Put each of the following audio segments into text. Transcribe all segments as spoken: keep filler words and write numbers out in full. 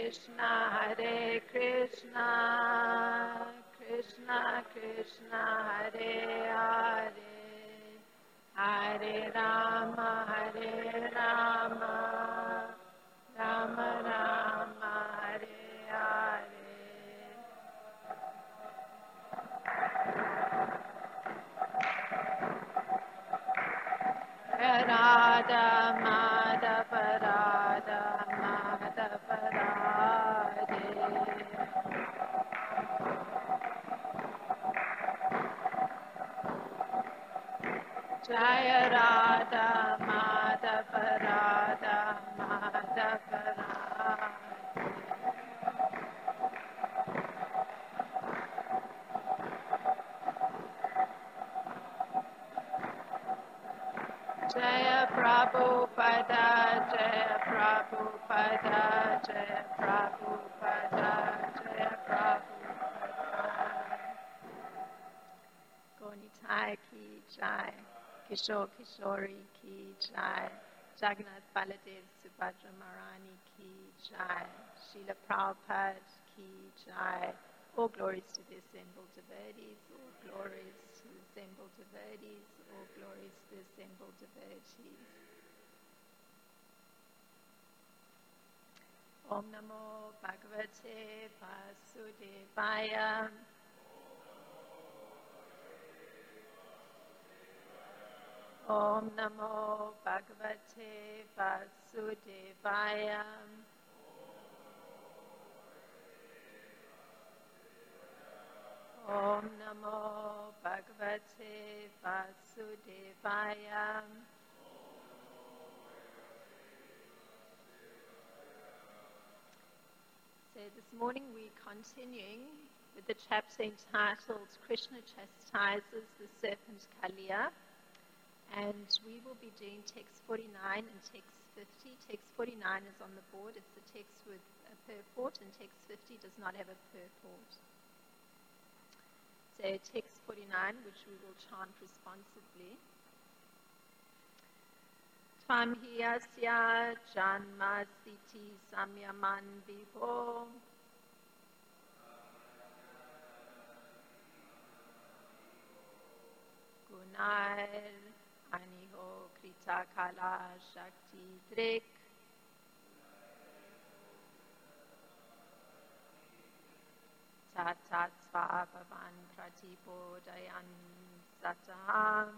Krishna, Hare Krishna, Krishna Krishna, Hare Hare, Hare Rama, Hare Rama, Rama Rama, Hare Hare. Radha Madhava Radha Madhava Radhe, Jaya Radha Madhava Radha Madhava Radhe. Jaya Prabhupada, Jaya Prabhupada, Jaya Prabhupada, Jaya Prabhupada. Gonitai ki jai, Kishore Kishori ki jai, Jagannath Baladev Subhadra Marani ki jai, Srila Prabhupada ki jai. All glories to the assembled devotees, all glories to the assembled devotees, all glories to the assembled devotees. Om Namo Bhagavate Vasudevaya. Om Namo Bhagavate Vasudevaya. Om Namo Bhagavate Vasudevaya. So this morning we're continuing with the chapter entitled Krishna Chastises the Serpent Kaliya, and we will be doing text forty-nine and text fifty. Text forty-nine is on the board, it's the text with a purport, and text fifty does not have a purport. So text forty-nine, which we will chant responsively. Tvamhiyasya janmasiti samyaman vibho gunair aniho krita kala shakti drik Tatat Svabhavan Pratibodayan Sataham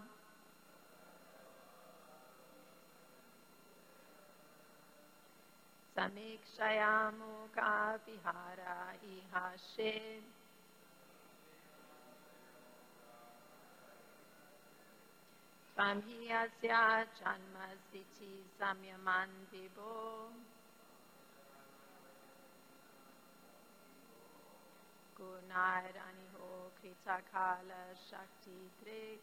Samikshayamukha Vihara Ihashe Tvamhiyasya Janmasiti Samyaman Vibho Gunair Aniho Kritakala Shakti Drik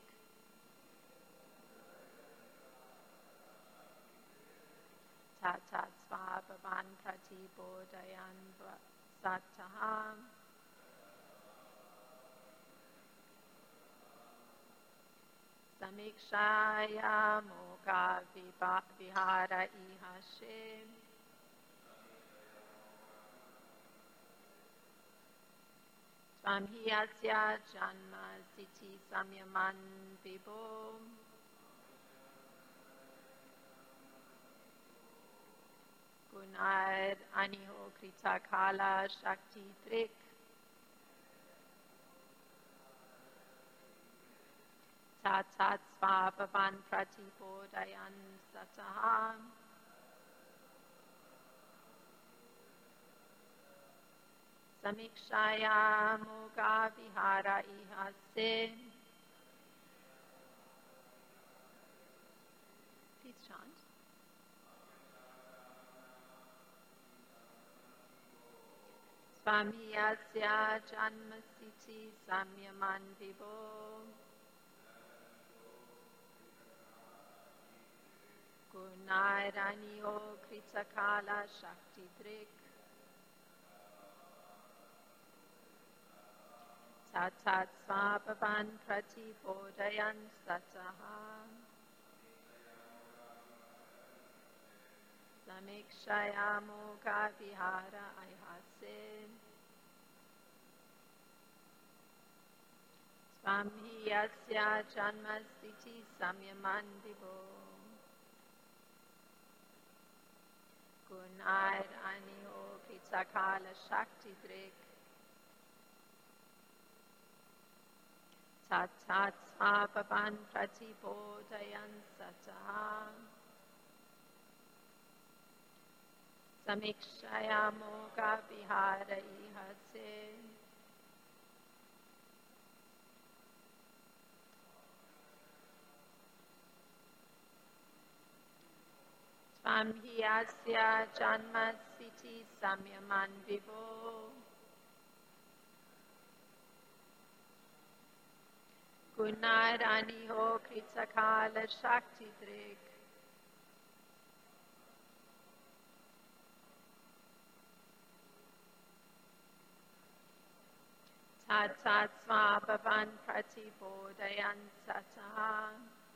Tatat Svabhavan Pratibodayan Sataham Samikshaya Mukha Vihara Ihashe Tvamhiyasya Janma Siti Samyaman Vibho Gunair Aniho Krita Kala Shakti Drik Tatat Svabhavan Pratibodayan Sataham Samikshaya Mukha Vihara Ihase. Please chant. Svamiyasya Janmasiti Samyaman Vibho Gunairaniyo Kritakala Shakti Drik Tatat Svabhavan Pratibodayan Sataham Samikshaya Moga Vihara Ayhase Swami Yasya Janmasthiti Samyamandibo Gunair Aniho Kritsakala Shakti Drik Tat Tat Svapavan Pratibodayan Sataha Samikshaya Moga Vihara Ihase Swamhiyasya Janmasthiti Samyaman Vivo Gunaraniho Kritsakala Shakti Drik Tat Tat Svapavan Pratibodayan Sataha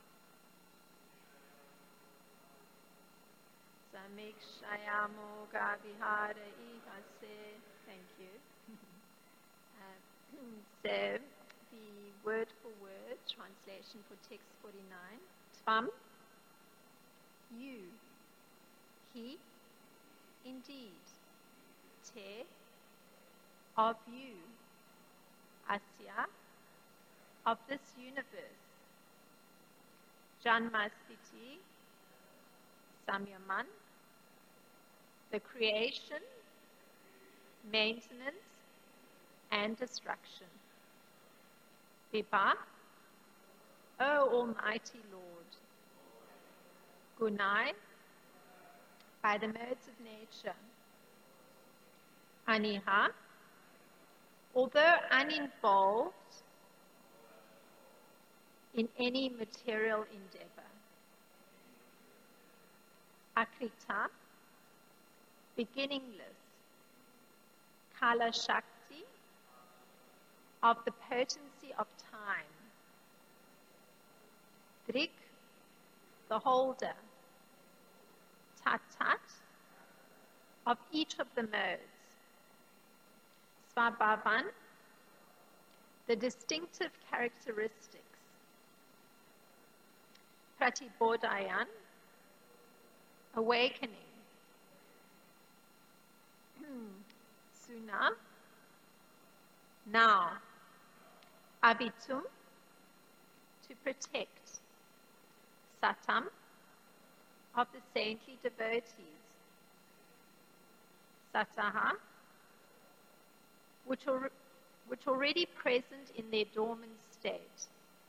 Samikshaya Moga Vihara Ihase. Thank you. uh, so, the word for word translation for text forty-nine. Tvam, you. He, indeed. Te, of you. Asya, of this universe. Janmasthiti, Samyaman, the creation, maintenance, and destruction. Vipa, O Almighty Lord. Gunai, by the modes of nature. Aniha, although uninvolved in any material endeavor. Akrita, beginningless. Kala Shakti, of the potency of time. Drik, the holder. Tat Tat, of each of the modes. Svabhavan, the distinctive characteristics. Pratibodayan, awakening. Suna, now. Abitum, to protect. Satam, of the saintly devotees. Sataha, which are which already present in their dormant state.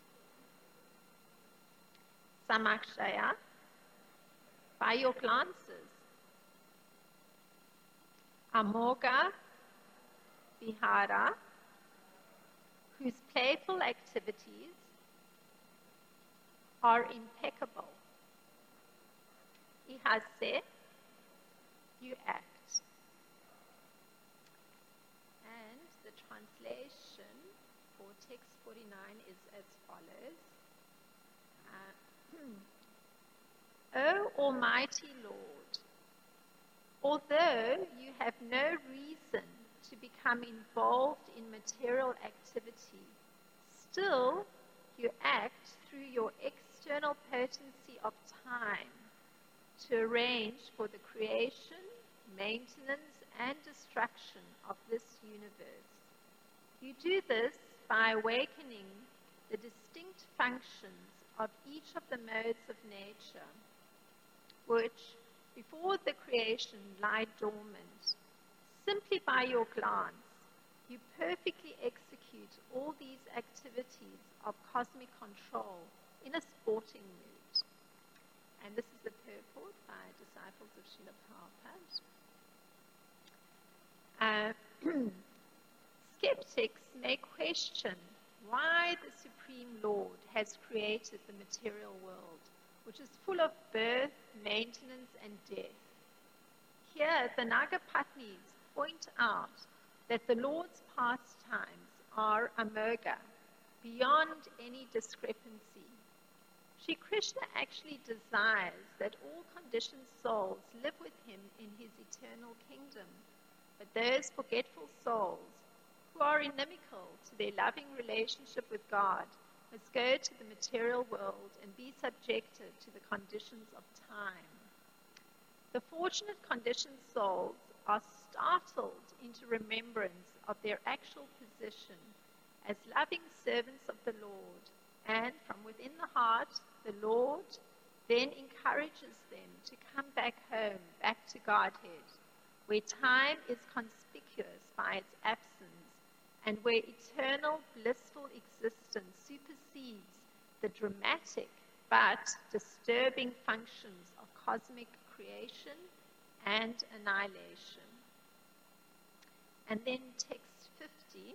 Samakshaya, by your glances. Amoga, Vihara, whose playful activities are impeccable. Ihase, you act. And the translation for text forty-nine is as follows. Uh, O Almighty Lord, although you have no reason to become involved in material activity, still you act through your external potency of time to arrange for the creation, maintenance, and destruction of this universe. You do this by awakening the distinct functions of each of the modes of nature, which, before the creation, lie dormant. Simply by your glance, you perfectly execute all these activities of cosmic control in a sporting mood. And this is the purport by disciples of Srila Prabhupada. Uh, skeptics may question why the Supreme Lord has created the material world, which is full of birth, maintenance, and death. Here, the Nagapatnis point out that the Lord's pastimes are amoga, beyond any discrepancy. Shri Krishna actually desires that all conditioned souls live with him in his eternal kingdom. But those forgetful souls who are inimical to their loving relationship with God must go to the material world and be subjected to the conditions of time. The fortunate conditioned souls are startled into remembrance of their actual position as loving servants of the Lord, and from within the heart, the Lord then encourages them to come back home, back to Godhead, where time is conspicuous by its absence, and where eternal blissful existence supersedes the dramatic but disturbing functions of cosmic creation and annihilation. And then text fifty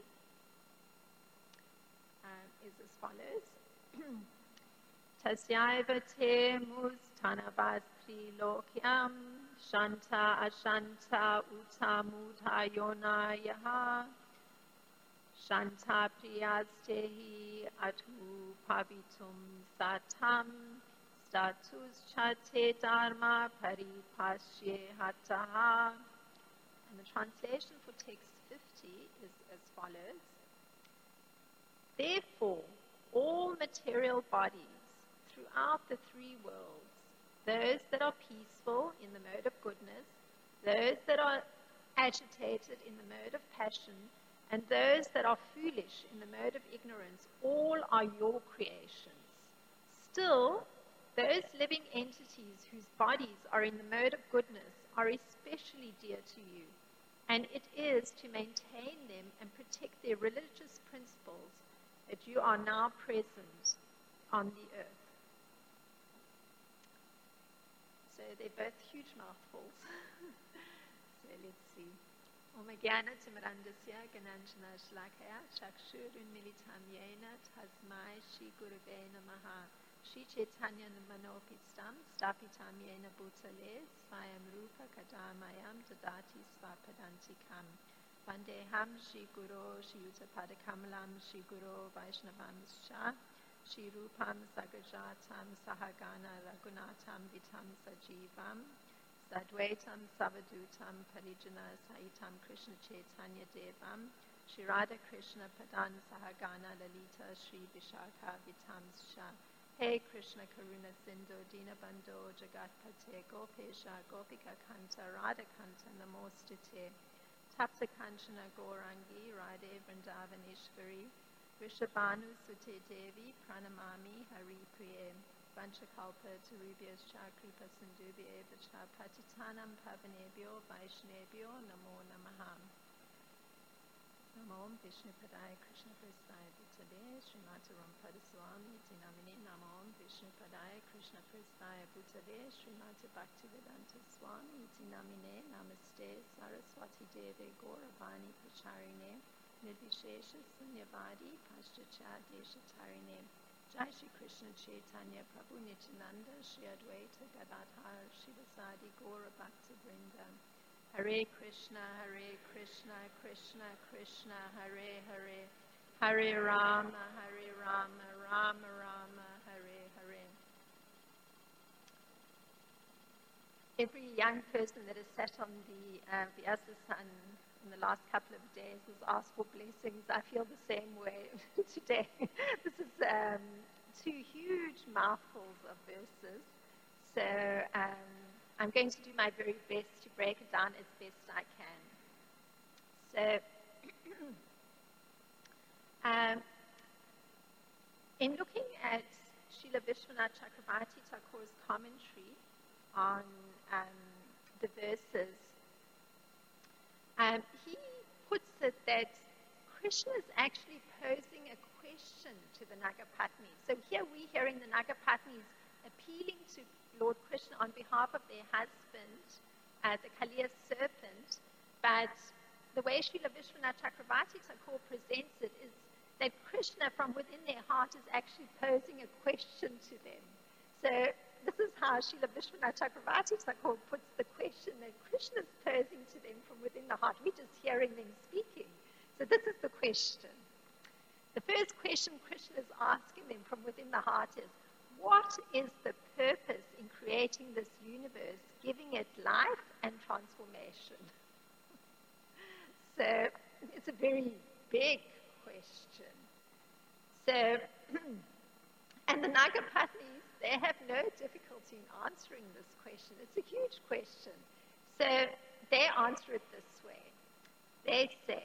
um, is as follows. Tasyaiva te mustanavastri lokyam shanta ashanta uta mudha yonayaha shanta priyastehi atmu pavitum satam status chate dharma paripashye hataha. And the translation for text fifty is as follows. Therefore, all material bodies throughout the three worlds, those that are peaceful in the mode of goodness, those that are agitated in the mode of passion, and those that are foolish in the mode of ignorance, all are your creations. Still, those living entities whose bodies are in the mode of goodness are especially dear to you, and it is to maintain them and protect their religious principles that you are now present on the earth. So they're both huge mouthfuls. So let's see. Om Jnana Timirandasya Gananjana Shlakaya Chakshurun Militam Yena Tasmai Shri Gurave Namaha Shri Chaitanya Manopistam Stapitam Yena Bhutale Svayam Rupa Kadamayam Dadati Svapadantikam Vandeham Shri Guru Shri Uttapada Kamalam Shri Guru Vaishnavamscha Shri Rupam Sagajatam Sahagana Ragunatam Vitam Sajivam Sadvaitam Savadutam Parijana Saitam Krishna Chaitanya Devam Shri Radha Krishna Padan Sahagana Lalita Shri Vishakha Vitamscha. Hey Krishna Karuna Sindhu Dina Bandho Jagatpate Gopesha Gopika Kanta Radha Kanta Namostite Tapsa Kanchana Gaurangi Radhe Vrindavaneshwari Rishabhanu Sute Devi Pranamami Hari Priye Vanchakalpa Tarubhyascha Kripa Sindhubhyeva Patitanam Pavanebhyo Vaishnebhyo Namo Namaha. Namo Vishnu Padaya Krishna Prasthaya Bhutale Srimati Rampada Swami Dinamine Namo Vishnu Padaya Krishna Prasthaya Bhutale Srimati Bhaktivedanta Swami Dinamine Namaste Saraswati Deve Gauravani Pacharine Nirvishesha Sunyavadi Paschatya Deshatarine Jai Shri Krishna Chaitanya Prabhu Nityananda Shri Advaita Gadadhar Shivasadi Gaura Bhakta Vrinda. Hare Krishna, Hare Krishna, Krishna Krishna, Hare Hare, Hare Rama, Hare Rama, Rama Rama, Hare Hare. Every young person that has sat on the uh, Vyasa in the last couple of days has asked for blessings. I feel the same way today. This is um, two huge mouthfuls of verses. So um, I'm going to do my very best to break it down as best I can. So um, in looking at Srila Vishwanath Chakravarti Thakur's commentary on um, the verses, Um, he puts it that Krishna is actually posing a question to the Nagapatnis. So here we're hearing the Nagapatnis appealing to Lord Krishna on behalf of their husband, uh, the Kaliya serpent, but the way Srila Vishwanath Chakravarti Thakur presents it is that Krishna from within their heart is actually posing a question to them. So this is how Srila Vishwanath Chakravarti Thakur puts the question that Krishna is posing to them from within the heart. We're just hearing them speaking. So this is the question. The first question Krishna is asking them from within the heart is, what is the purpose in creating this universe, giving it life and transformation? So it's a very big question. So, and the Nagapatnis, they have no difficulty in answering this question. It's a huge question. So they answer it this way. They say,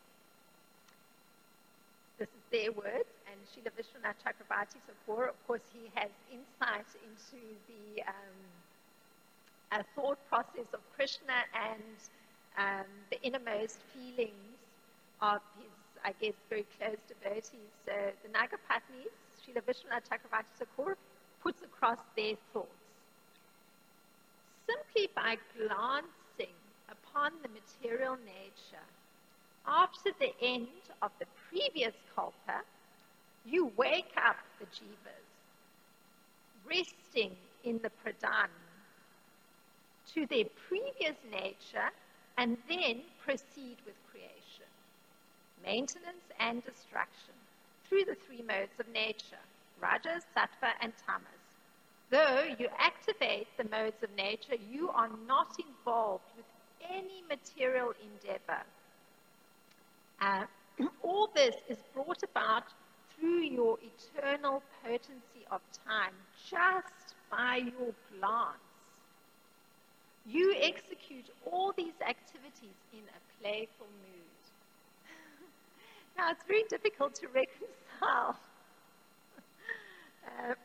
this is their words, and Srila Vishwanath Chakravarti Thakur, of course, he has insight into the um, uh, thought process of Krishna and um, the innermost feelings of his, I guess, very close devotees. So the Nagapatnis, Srila Vishwanath Chakravarti Thakur, puts across their thoughts. Simply by glancing upon the material nature, after the end of the previous kalpa, you wake up the jivas, resting in the pradhan, to their previous nature, and then proceed with creation, maintenance and destruction, through the three modes of nature, rajas, sattva, and tamas. Though you activate the modes of nature, you are not involved with any material endeavor. Uh, all this is brought about through your eternal potency of time, just by your glance. You execute all these activities in a playful mood. Now, it's very difficult to reconcile uh,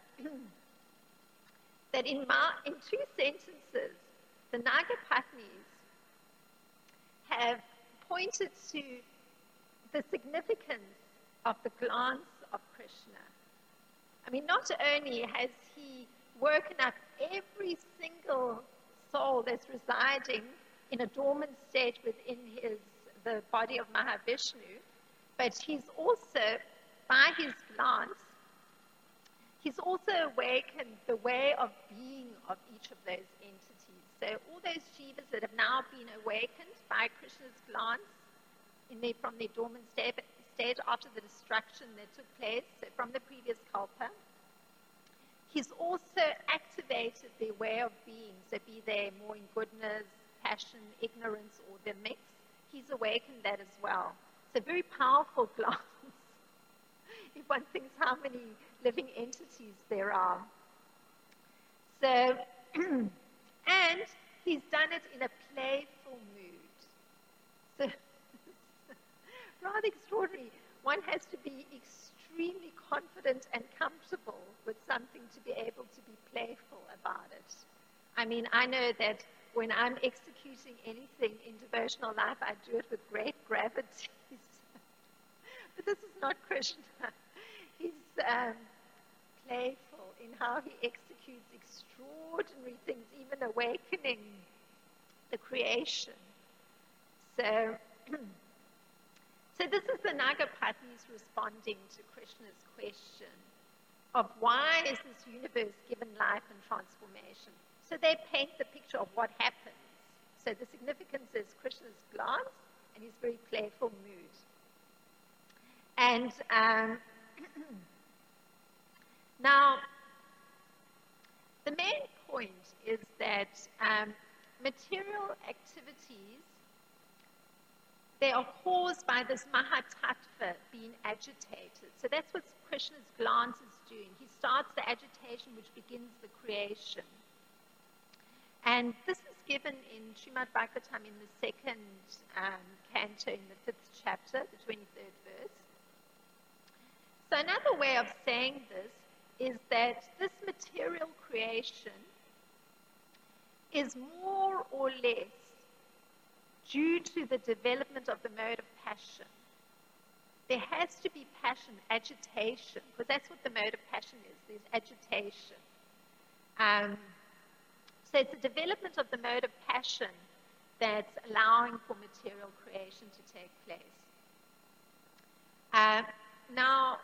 that in, my, in two sentences, the Nagapatnis have pointed to the significance of the glance of Krishna. I mean, not only has he woken up every single soul that's residing in a dormant state within his, the body of Mahavishnu, but he's also, by his glance, he's also awakened the way of being of each of those entities. So all those jivas that have now been awakened by Krishna's glance in their, from their dormant state, state after the destruction that took place, so from the previous kalpa, he's also activated their way of being, so be they more in goodness, passion, ignorance, or the mix, he's awakened that as well. It's a very powerful glance, if one thinks how many living entities there are. So, and he's done it in a playful mood. So, rather extraordinary. One has to be extremely confident and comfortable with something to be able to be playful about it. I mean, I know that when I'm executing anything in devotional life, I do it with great gravity. But this is not Krishna. He's um, playful in how he executes extraordinary things, even awakening the creation. So, so this is the Nagapatnis responding to Krishna's question of why is this universe given life and transformation. So they paint the picture of what happens. So the significance is Krishna's glance and his very playful mood. And um, now, the main point is that um, material activities, they are caused by this Mahatattva being agitated. So that's what Krishna's glance is doing. He starts the agitation which begins the creation. And this is given in Srimad Bhagavatam in the second um, canto, in the fifth chapter, the twenty-third verse. So another way of saying this is that this material creation is more or less due to the development of the mode of passion. There has to be passion, agitation, because that's what the mode of passion is. There's agitation. Um, so it's the development of the mode of passion that's allowing for material creation to take place. Uh, now,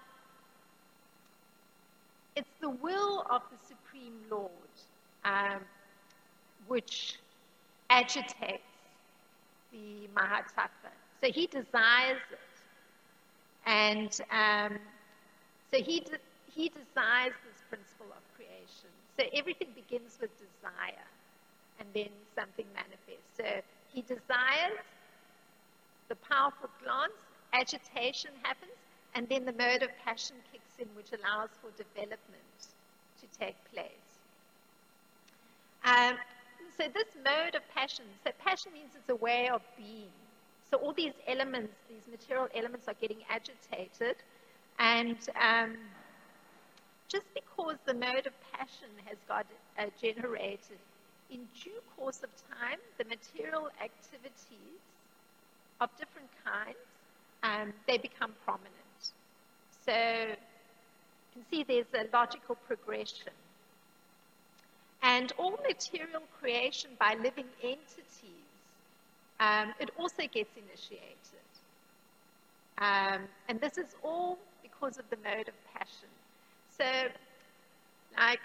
it's the will of the Supreme Lord um, which agitates the Mahatattva. So he desires it. And um, so he, de- he desires this principle of transformation. So everything begins with desire, and then something manifests. So he desires, the powerful glance, agitation happens, and then the mode of passion kicks in, which allows for development to take place. Um, so this mode of passion, so passion means it's a way of being. So all these elements, these material elements are getting agitated, and um, just because the mode of passion has got uh, generated, in due course of time, the material activities of different kinds, um, they become prominent. So you can see there's a logical progression. And all material creation by living entities, um, it also gets initiated. Um, and this is all because of the mode of passion. So, like,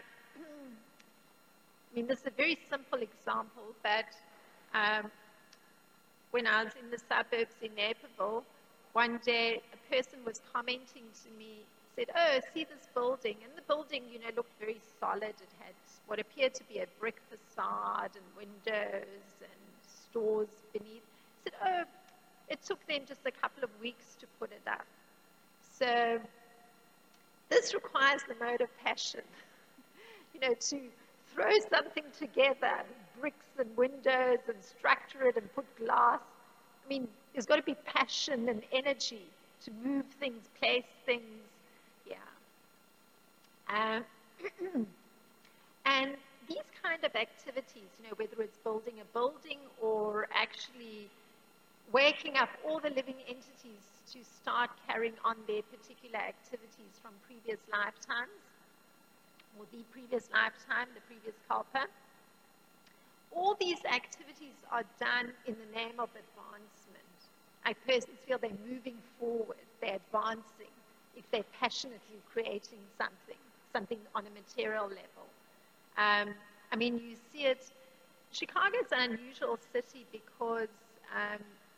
I mean, this is a very simple example, but um, when I was in the suburbs in Naperville, one day a person was commenting to me, said, oh, see this building. And the building, you know, looked very solid. It had what appeared to be a brick facade and windows and stores beneath. I said, oh, it took them just a couple of weeks to put it up. So this requires the mode of passion, you know, to throw something together, bricks and windows, and structure it and put glass. I mean, there's got to be passion and energy to move things, place things. Yeah. Um, and these kind of activities, you know, whether it's building a building or actually waking up all the living entities to start carrying on their particular activities from previous lifetimes, or the previous lifetime, the previous kalpa. All these activities are done in the name of advancement. Like persons feel they're moving forward, they're advancing, if they're passionately creating something, something on a material level. Um, I mean, you see it, Chicago's an unusual city because um,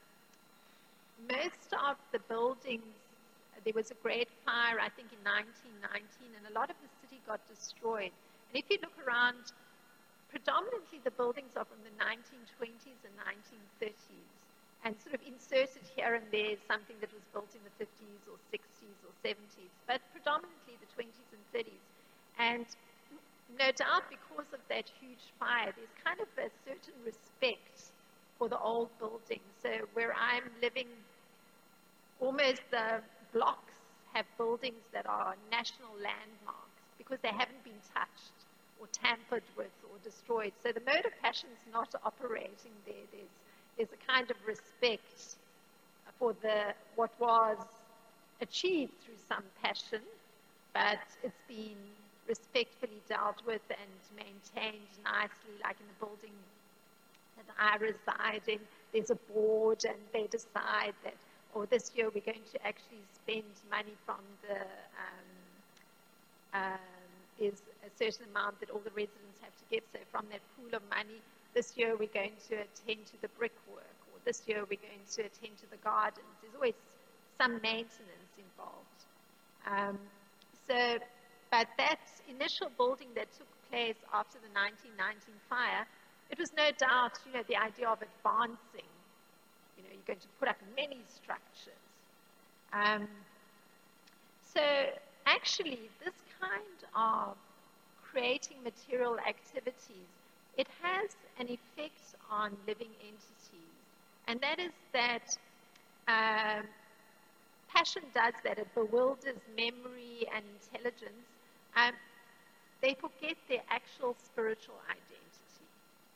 most of the buildings, there was a great fire, I think, in nineteen nineteen, and a lot of the city got destroyed. And if you look around, predominantly the buildings are from the nineteen twenties and nineteen thirties, and sort of inserted here and there something that was built in the fifties or sixties or seventies, but predominantly the twenties and thirties. And no doubt because of that huge fire, there's kind of a certain respect for the old buildings. So where I'm living, almost the blocks have buildings that are national landmarks because they haven't been touched or tampered with or destroyed. So the mode of passion is not operating there. There's, there's a kind of respect for the what was achieved through some passion, but it's been respectfully dealt with and maintained nicely, like in the building that I reside in. There's a board and they decide that, or this year we're going to actually spend money from the, um, um, there's a certain amount that all the residents have to give. So from that pool of money, this year we're going to attend to the brickwork, or this year we're going to attend to the gardens. There's always some maintenance involved. Um, so, but that initial building that took place after the nineteen nineteen fire, it was no doubt, you know, the idea of advancing. You know, you're going to put up many structures. Um, so actually, this kind of creating material activities, it has an effect on living entities. And that is that um, passion does that. It bewilders memory and intelligence. Um, they forget their actual spiritual identity.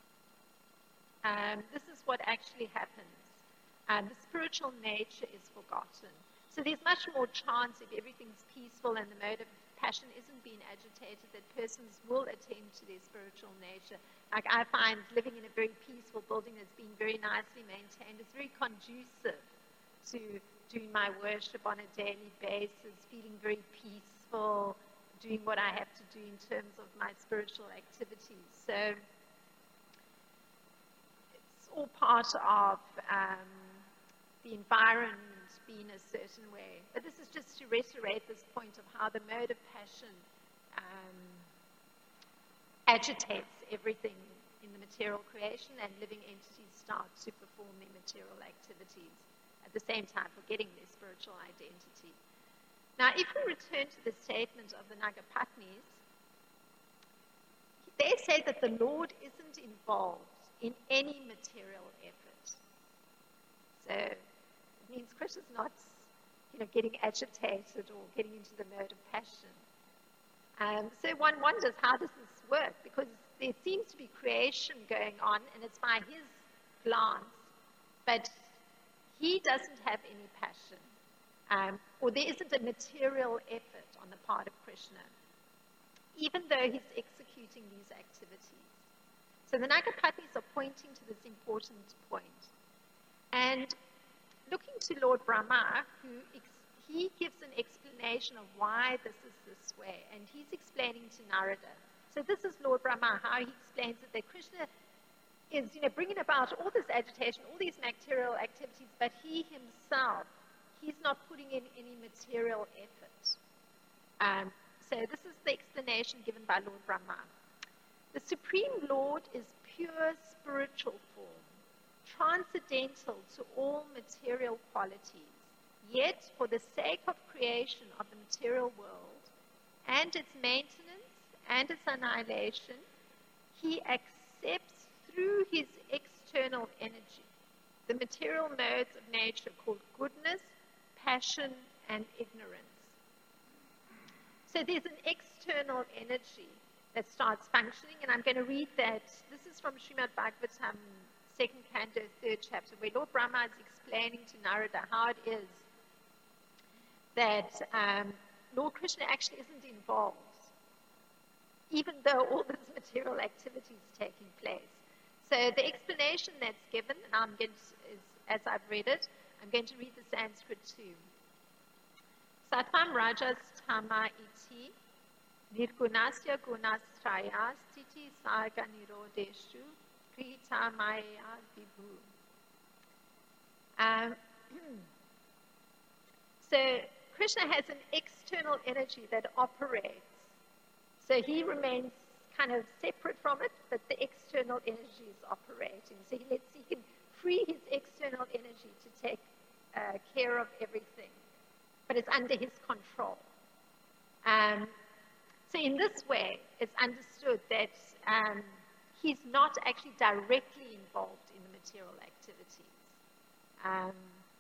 Um, this is what actually happens. Um, the spiritual nature is forgotten. So there's much more chance, if everything's peaceful and the mode of passion isn't being agitated, that persons will attend to their spiritual nature. Like I find living in a very peaceful building that's been very nicely maintained is very conducive to doing my worship on a daily basis, feeling very peaceful, doing what I have to do in terms of my spiritual activities. So it's all part of um, the environment being a certain way. But this is just to reiterate this point of how the mode of passion um, agitates everything in the material creation, and living entities start to perform their material activities at the same time, forgetting their spiritual identity. Now, if we return to the statement of the Nagapatnis, they say that the Lord isn't involved in any material effort. So it means Krishna's not, you know, getting agitated or getting into the mode of passion. Um, so one wonders, how does this work? Because there seems to be creation going on, and it's by his glance, but he doesn't have any passion, um, or there isn't a material effort on the part of Krishna, even though he's executing these activities. So the Nagapatnis are pointing to this important point. And looking to Lord Brahma, who ex- he gives an explanation of why this is this way, and he's explaining to Narada. So this is Lord Brahma, how he explains it, that Krishna is, you know, bringing about all this agitation, all these material activities, but he himself, he's not putting in any material effort. Um, so this is the explanation given by Lord Brahma. The Supreme Lord is pure spiritual form, transcendental to all material qualities. Yet, for the sake of creation of the material world and its maintenance and its annihilation, he accepts through his external energy the material modes of nature called goodness, passion, and ignorance. So there's an external energy that starts functioning, and I'm going to read that. This is from Srimad Bhagavatam, second canto, third chapter, where Lord Brahma is explaining to Narada how it is that um, Lord Krishna actually isn't involved, even though all this material activity is taking place. So the explanation that's given, and I'm going to, is, as I've read it, I'm going to read the Sanskrit too. Sattvam rajas tama iti nirgunasya gunastraya stiti sarga nirodeshu krita maya vibhu. Um, so Krishna has an external energy that operates. So he remains kind of separate from it, but the external energy is operating. So he, lets, he can free his external energy to take uh, care of everything, but it's under his control. Um, so in this way, it's understood that um, he's not actually directly involved in the material activities. Um,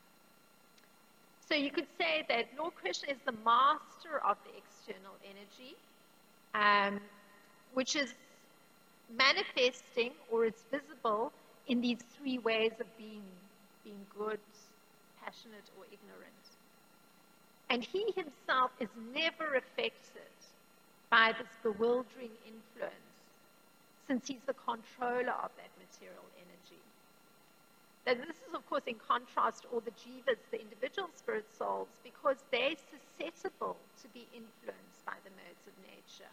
so you could say that Lord Krishna is the master of the external energy, um, which is manifesting or is visible in these three ways of being, being good, passionate, or ignorant. And he himself is never affected by this bewildering influence, since he's the controller of that material energy. Now, this is, of course, in contrast to all the jivas, the individual spirit souls, because they're susceptible to be influenced by the modes of nature.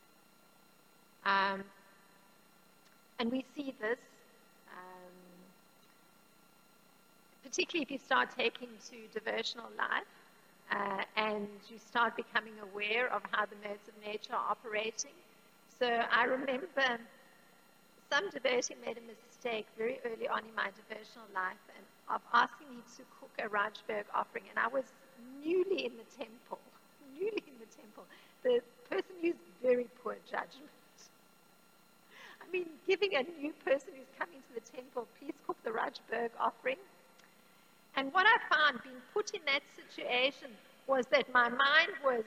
Um, and we see this, um, particularly if you start taking to devotional life, uh, and you start becoming aware of how the modes of nature are operating. So I remember some devotee made a mistake very early on in my devotional life and of asking me to cook a Rajberg offering, and I was newly in the temple, newly in the temple. The person used very poor judgment. I mean, giving a new person who's coming to the temple, please cook the Rajberg offering. And what I found being put in that situation was that my mind was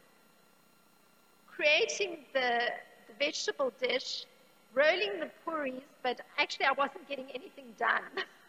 creating the, the vegetable dish, rolling the puris, but actually I wasn't getting anything done.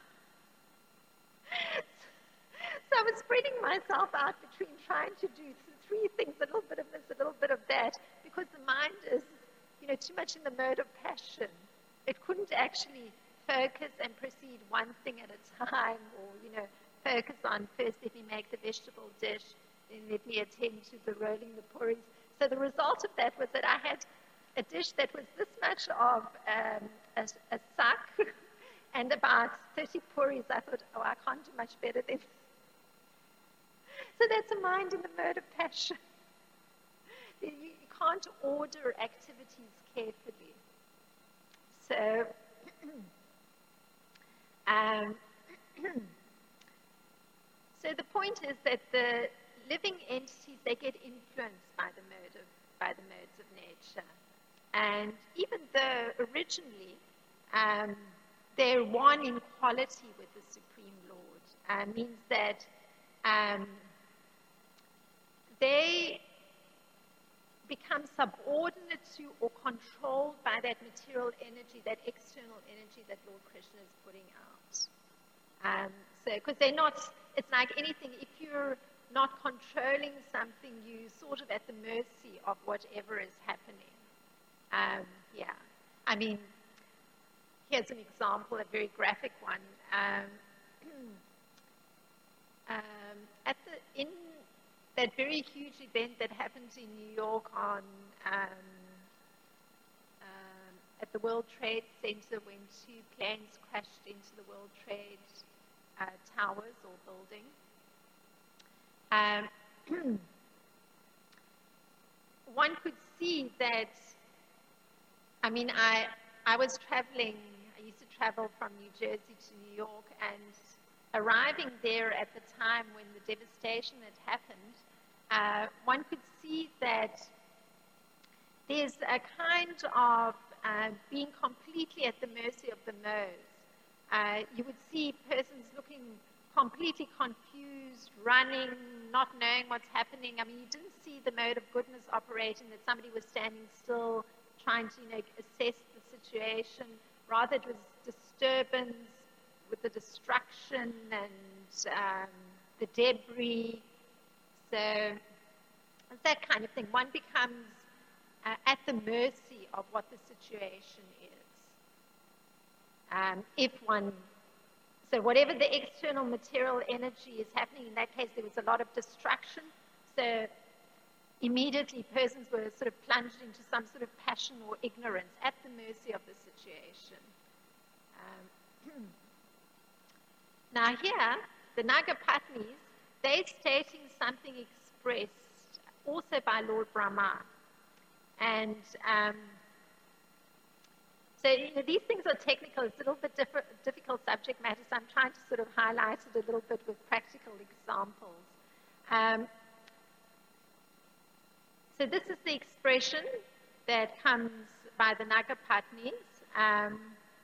So I was spreading myself out between trying to do three things, a little bit of this, a little bit of that, because the mind is, you know, too much in the mode of passion. It couldn't actually focus and proceed one thing at a time, or, you know, focus on first let me make the vegetable dish, then let me attend to the rolling the puris. So the result of that was that I had a dish that was this much of um, a, a sak and about thirty puris. I thought, oh, I can't do much better than. So that's a mind in the mode of passion. You can't order activities carefully. So, um, so the point is that the living entities, they get influenced by the mode of, by the modes of nature. And even though originally um, they're one in quality with the Supreme Lord, uh, means that um, they become subordinate to or controlled by that material energy, that external energy that Lord Krishna is putting out. Um, so, because they're not, it's like anything, if you're not controlling something, you're sort of at the mercy of whatever is happening. Um, yeah. I mean, here's an example, a very graphic one. Um, um, at the, in that very huge event that happened in New York on um, um, at the World Trade Center when two planes crashed into the World Trade uh, towers or building. Um, one could see that, I mean, I, I was traveling, I used to travel from New Jersey to New York, and arriving there at the time when the devastation had happened, uh, one could see that there's a kind of uh, being completely at the mercy of the modes. Uh, you would see persons looking completely confused, running, not knowing what's happening. I mean, you didn't see the mode of goodness operating, that somebody was standing still, trying to, you know, assess the situation. Rather, it was disturbance with the destruction and um, the debris. So it's that kind of thing. One becomes uh, at the mercy of what the situation is. Um, if one, so whatever the external material energy is happening, in that case there was a lot of destruction. So immediately persons were sort of plunged into some sort of passion or ignorance at the mercy of the situation. Um, now here, the Nagapatnis, they're stating something expressed also by Lord Brahma. And um, so, you know, these things are technical. It's a little bit diff- difficult subject matter, so I'm trying to sort of highlight it a little bit with practical examples. Um, so this is the expression that comes by the Nagapatnis. Um,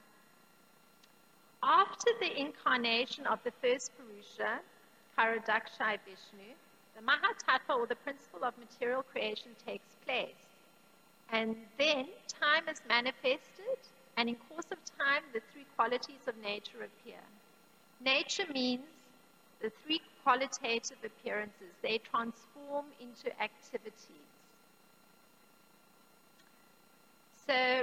after the incarnation of the first Purusha, Karadakshai Vishnu, the Mahatattva, or the principle of material creation, takes place. And then time is manifested, and in course of time, the three qualities of nature appear. Nature means the three qualitative appearances. They transform into activities. So,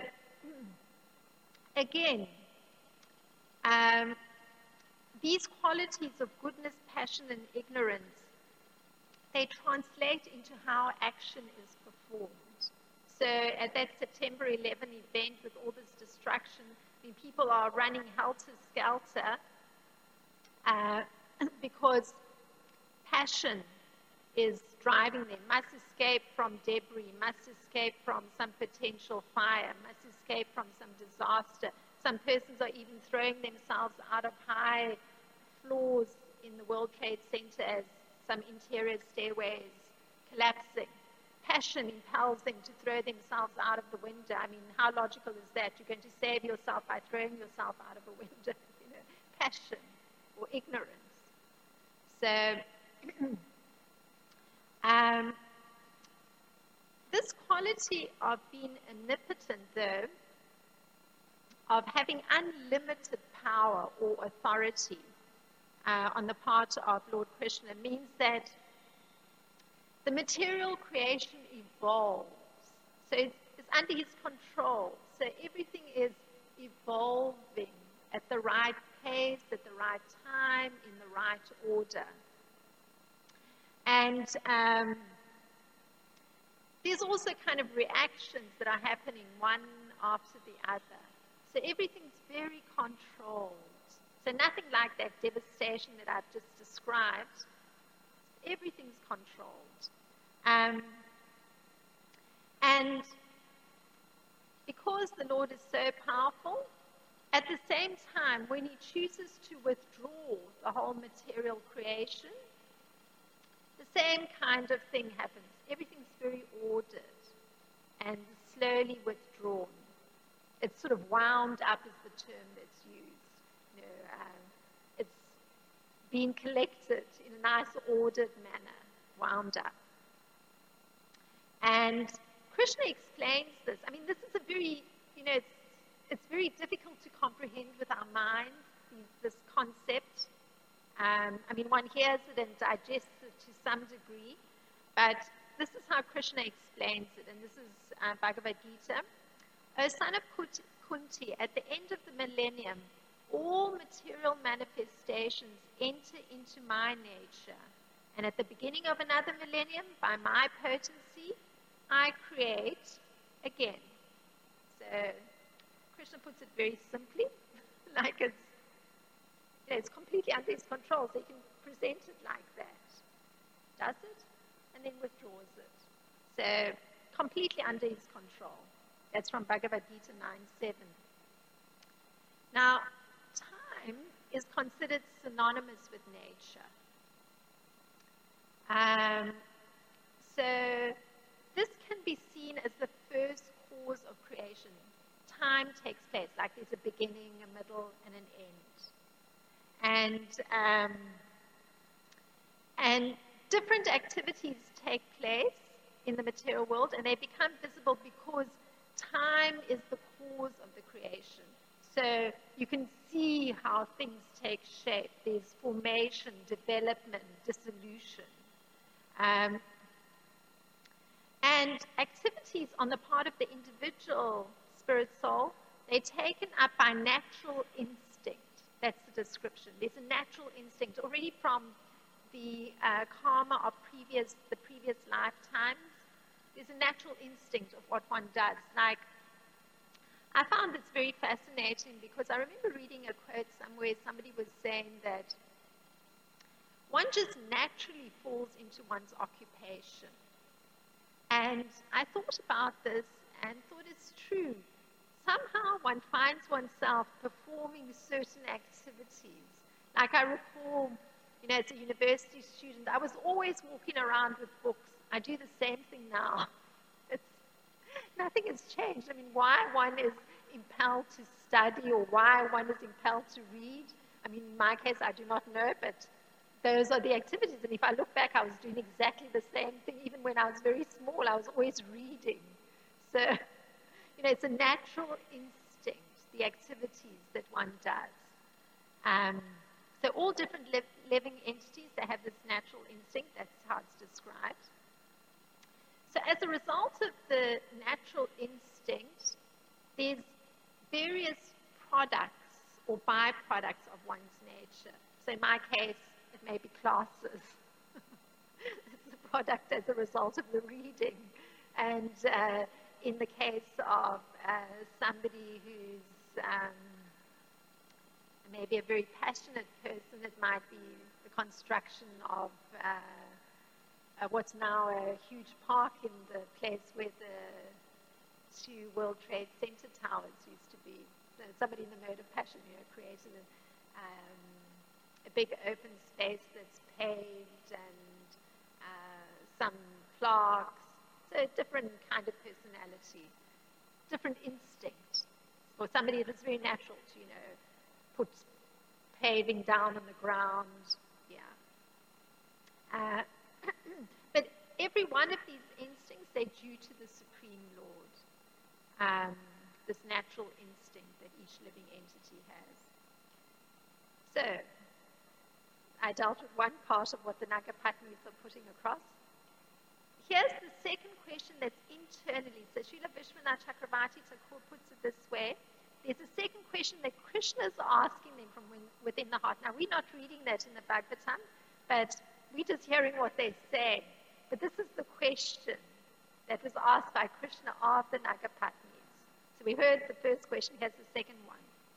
again, um, these qualities of goodness, passion, and ignorance, they translate into how action is performed. So at that September eleventh event with all this destruction, I mean, people are running helter-skelter uh, because passion is driving them, must escape from debris, must escape from some potential fire, must escape from some disaster. Some persons are even throwing themselves out of high floors in the World Trade Center as some interior stairways collapsing. Passion impels them to throw themselves out of the window. I mean, how logical is that? You're going to save yourself by throwing yourself out of a window. You know, passion or ignorance. So, um, this quality of being omnipotent, though, of having unlimited power or authority uh, on the part of Lord Krishna, means that the material creation evolves. So it's, it's under his control. So everything is evolving at the right pace, at the right time, in the right order. And um, there's also kind of reactions that are happening one after the other. So everything's very controlled. So nothing like that devastation that I've just described. Everything's controlled. Um, And because the Lord is so powerful, at the same time, when he chooses to withdraw the whole material creation, the same kind of thing happens. Everything's very ordered and slowly withdrawn. It's sort of wound up is the term that's used. You know, um, it's being collected in a nice ordered manner, wound up. And Krishna explains this. I mean, this is a very, you know, it's, it's very difficult to comprehend with our minds, these, this concept. Um, I mean, one hears it and digests it to some degree, but this is how Krishna explains it, and this is uh, Bhagavad Gita. O son of Kunti, at the end of the millennium, all material manifestations enter into my nature, and at the beginning of another millennium, by my potency, I create again. So Krishna puts it very simply, like it's, you know, it's completely under his control, so he can present it like that. Does it, and then withdraws it. So completely under his control. That's from Bhagavad Gita nine seven. Now, time is considered synonymous with nature. Um, so this can be seen as the first cause of creation. Time takes place, like there's a beginning, a middle, and an end. And, um, and different activities take place in the material world, and they become visible because time is the cause of the creation. So you can see how things take shape. There's formation, development, dissolution. Um, and activities on the part of the individual spirit soul, they're taken up by natural instinct. That's the description. There's a natural instinct already from the uh, karma of previous, the previous lifetimes. There's a natural instinct of what one does. Like, I found this very fascinating because I remember reading a quote somewhere, somebody was saying that one just naturally falls into one's occupation. And I thought about this and thought it's true. Somehow one finds oneself performing certain activities. Like I recall, you know, as a university student, I was always walking around with books. I do the same thing now. It's, nothing has changed. I mean, why one is impelled to study or why one is impelled to read, I mean, in my case, I do not know, but those are the activities. And if I look back, I was doing exactly the same thing. Even when I was very small, I was always reading. So, you know, it's a natural instinct, the activities that one does. Um, so all different li- living entities, they have this natural instinct. That's how it's described. So as a result of the natural instinct, there's various products or byproducts of one's nature. So in my case, it may be classes. It's a product as a result of the reading. And uh, in the case of uh, somebody who's um, maybe a very passionate person, it might be the construction of uh, uh, what's now a huge park in the place where the two World Trade Center towers used to be. So somebody in the mode of passion, you know, created a, um, a big open space that's paved and uh, some plaques. So a different kind of personality, different instinct. For somebody, it was very natural to, you know, put paving down on the ground. Yeah. Uh, but every one of these instincts, they're due to the Supreme Lord. Um, this natural instinct that each living entity has. So, I dealt with one part of what the Nagapatnis are putting across. Here's the second question that's internally. So, Srila Vishwanath Chakravarti Thakur puts it this way. There's a second question that Krishna is asking them from within the heart. Now, we're not reading that in the Bhagavatam, but we're just hearing what they say. But this is the question that was asked by Krishna of the Nagapatnis. So we heard the first question, here's the second one.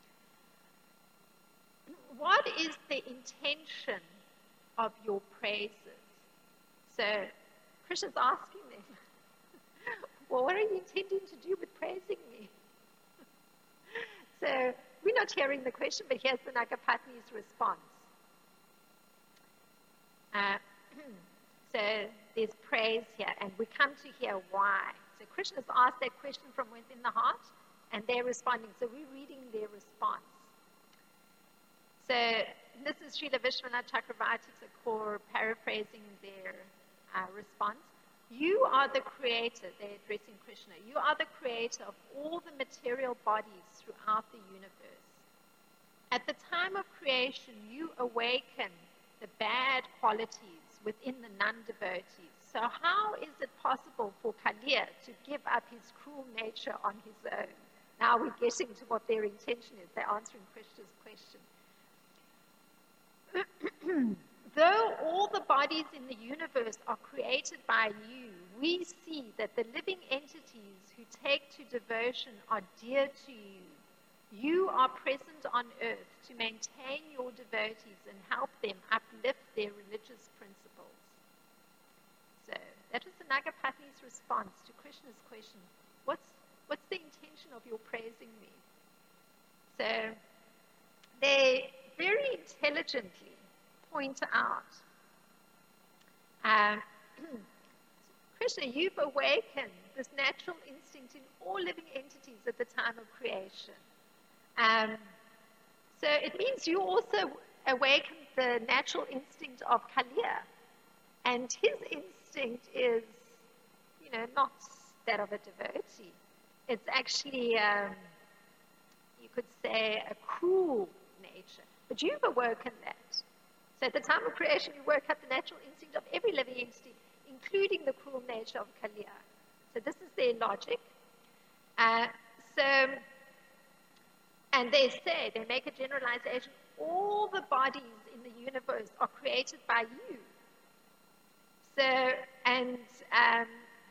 What is the intention of your praises? So Krishna's asking them, well, what are you intending to do with praising me? So we're not hearing the question, but here's the Nagapatni's response. Uh, so there's praise here, and we come to hear why. So Krishna's asked that question from within the heart, and they're responding. So we're reading their response. So this is Srila Vishwanath Chakravarti Thakur paraphrasing their uh, response. You are the creator, they're addressing Krishna. You are the creator of all the material bodies throughout the universe. At the time of creation, you awaken the bad qualities within the non-devotees. So how is it possible for Kaliya to give up his cruel nature on his own? Now we're getting to what their intention is. They're answering Krishna's question. Though all the bodies in the universe are created by you, we see that the living entities who take to devotion are dear to you. You are present on earth to maintain your devotees and help them uplift their religious principles. So that was the Nagapatni's response to Krishna's question. What's, what's the intention of your praising me? So they very intelligently point out, um, Krishna, you've awakened this natural instinct in all living entities at the time of creation. Um, so it means you also awakened the natural instinct of Kaliya. And his instinct is, you know, not that of a devotee. It's actually, um, you could say, a cruel nature. But you've awoken that. So at the time of creation, you woke up the natural instinct of every living entity, including the cruel nature of Kaliya. So this is their logic. Uh, so, and they say, they make a generalization, all the bodies in the universe are created by you. So, and um,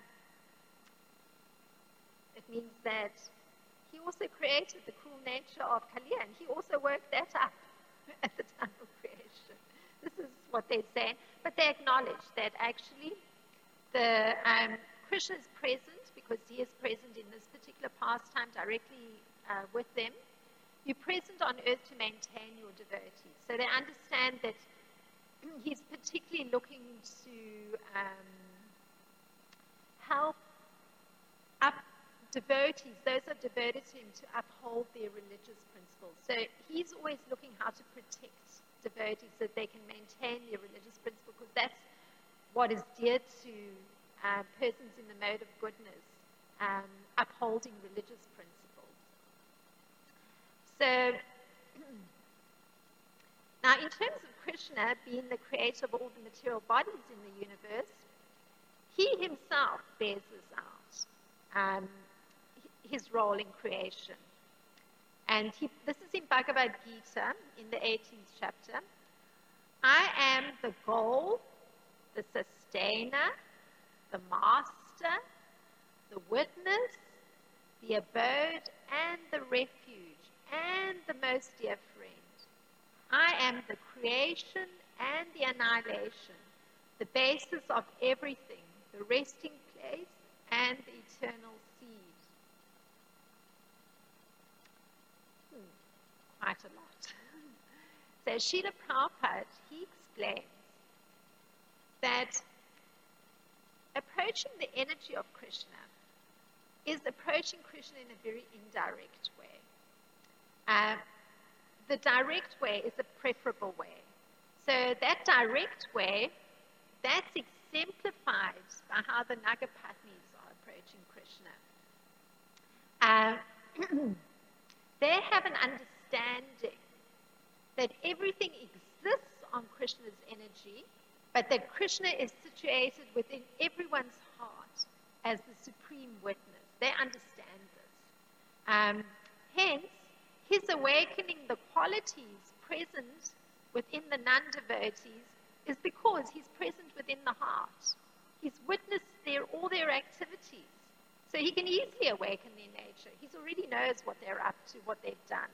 it means that he also created the cruel nature of Kaliya, and he also worked that up at the time of creation. This is what they're saying. But they acknowledge that actually the um, Krishna is present because he is present in this particular pastime directly uh, with them. You're present on earth to maintain your devotees. So they understand that he's particularly looking to um, help up devotees, those are devoted to him, to uphold their religious principles. So he's always looking how to protect devotees so that they can maintain their religious principles, because that's what is dear to uh, persons in the mode of goodness, um, upholding religious principles. So now in terms of Krishna being the creator of all the material bodies in the universe, he himself bears this out, um, his role in creation. And he, this is in Bhagavad Gita, in the eighteenth chapter. I am the goal, the sustainer, the master, the witness, the abode, and the refuge, and the most dear friend. I am the creation and the annihilation, the basis of everything, the resting place, and the eternal seed. Quite a lot. So Srila Prabhupada, he explains that approaching the energy of Krishna is approaching Krishna in a very indirect way. Uh, the direct way is a preferable way. So that direct way, that's exemplified by how the Nagapatnis are approaching Krishna. Uh, they have an understanding that everything exists on Krishna's energy, but that Krishna is situated within everyone's heart as the supreme witness. They understand this. Um, hence, his awakening the qualities present within the non-devotees is because he's present within the heart. He's witnessed their, all their activities. So he can easily awaken their nature. He already knows what they're up to, what they've done.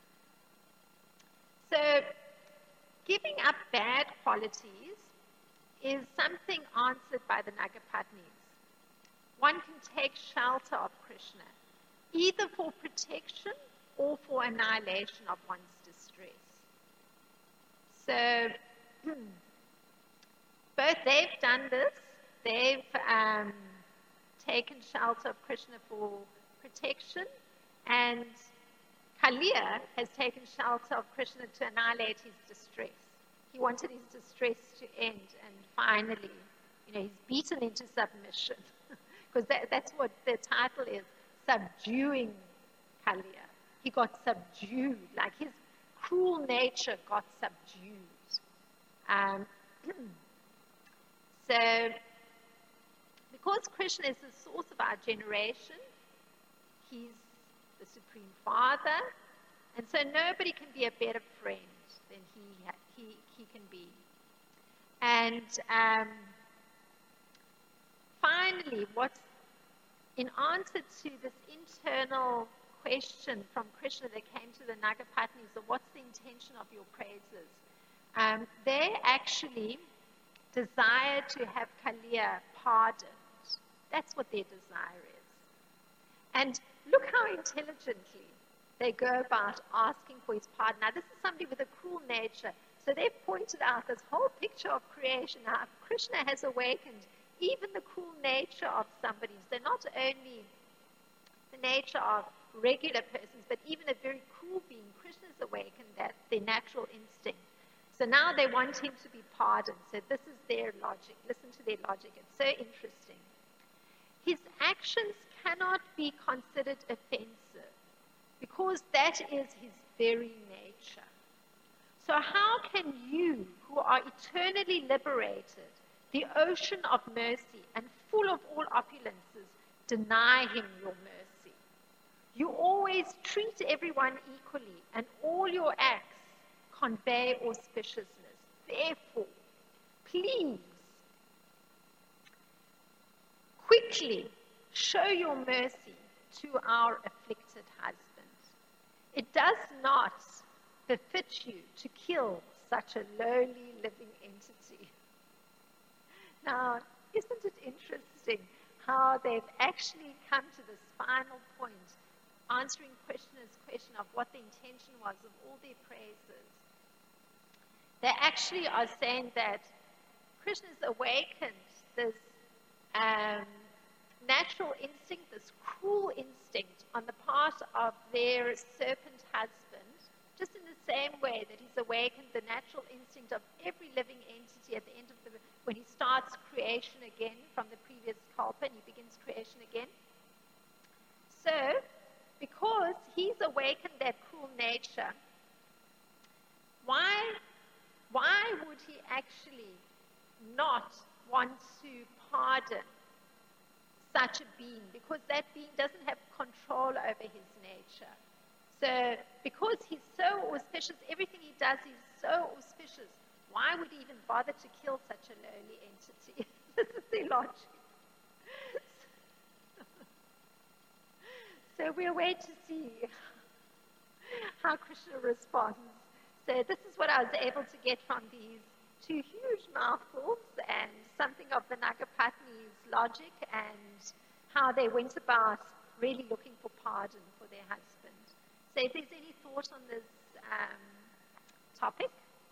So giving up bad qualities is something answered by the Nagapatnis. one can take shelter of Krishna, either for protection or for annihilation of one's distress. So, both they've done this. They've um, taken shelter of Krishna for protection, and Kaliya has taken shelter of Krishna to annihilate his distress. He wanted his distress to end, and finally, you know, he's beaten into submission. Because that, that's what the title is, subduing Kaliya. He got subdued, like his cruel nature got subdued. Um, so, because Krishna is the source of our generation, he's the Supreme Father, and so nobody can be a better friend than he he he can be. And um, finally, what's in answer to this internal question from Krishna that came to the Nagapatnis, of what's the intention of your praises? Um, they actually desire to have Kaliya pardoned. That's what their desire is. And look how intelligently they go about asking for his pardon. Now, this is somebody with a cruel nature. So they've pointed out this whole picture of creation. Now, Krishna has awakened even the cruel nature of somebody. So not only the nature of regular persons, but even a very cruel being. Krishna's awakened that, their natural instinct. So now they want him to be pardoned. So this is their logic. Listen to their logic. It's so interesting. His actions cannot be considered offensive because that is his very nature. So how can you, who are eternally liberated, the ocean of mercy and full of all opulences, deny him your mercy? You always treat everyone equally, and all your acts convey auspiciousness. Therefore, please, quickly show your mercy to our afflicted husband. It does not befit you to kill such a lowly living entity. Now, isn't it interesting how they've actually come to this final point, answering Krishna's question of what the intention was of all their praises? They actually are saying that Krishna's awakened this um, natural instinct, this cruel instinct on the part of their serpent husband, just in the same way that he's awakened the natural instinct of every living entity at the end of the, when he starts creation again from the previous kalpa and he begins creation again. So, because he's awakened that cruel nature, why, why would he actually not want to pardon such a being? Because that being doesn't have control over his nature. So, because he's so auspicious, everything he does is so auspicious, why would he even bother to kill such a lowly entity? This is their logic. So we'll wait to see how Krishna responds. So this is what I was able to get from these two huge mouthfuls and something of the Nagapatni's logic and how they went about really looking for pardon for their husband. So if there's any thought on this um, topic?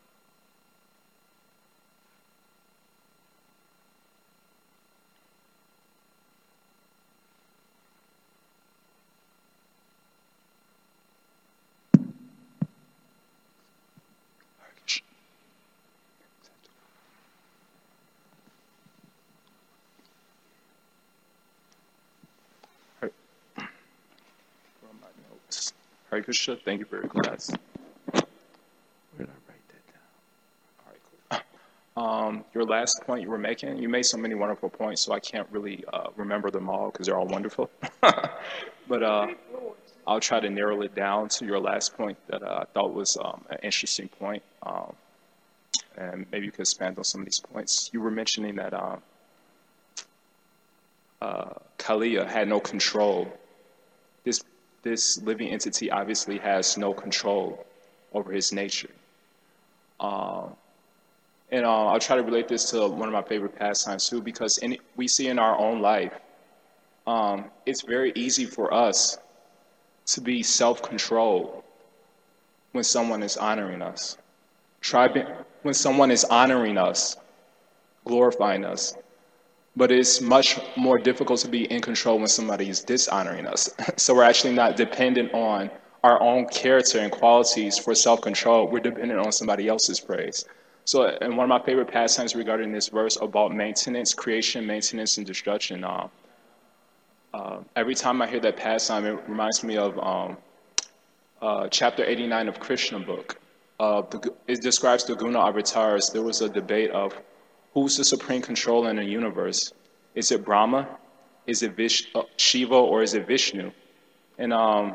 Hare Krishna, thank you for your class. Where did I write that down? All right, cool. Um, your last point you were making, you made so many wonderful points, so I can't really uh, remember them all because they're all wonderful. But uh, I'll try to narrow it down to your last point that uh, I thought was um, an interesting point. Um, and maybe you could expand on some of these points. You were mentioning that uh, uh, Kaliya had no control. This This living entity obviously has no control over his nature. Um, and uh, I'll try to relate this to one of my favorite pastimes too, because in, we see in our own life um, it's very easy for us to be self-controlled when someone is honoring us. Try be, when someone is honoring us, glorifying us. But it's much more difficult to be in control when somebody is dishonoring us. So we're actually not dependent on our own character and qualities for self-control. We're dependent on somebody else's praise. So, and one of my favorite pastimes regarding this verse about maintenance, creation, maintenance, and destruction. Uh, uh, every time I hear that pastime, it reminds me of um, uh, chapter eighty-nine of Krishna book. Uh, the, it describes the Guna avatars. There was a debate of who's the supreme controller in the universe. Is it Brahma? Is it Vish, uh, Shiva? Or is it Vishnu? And um,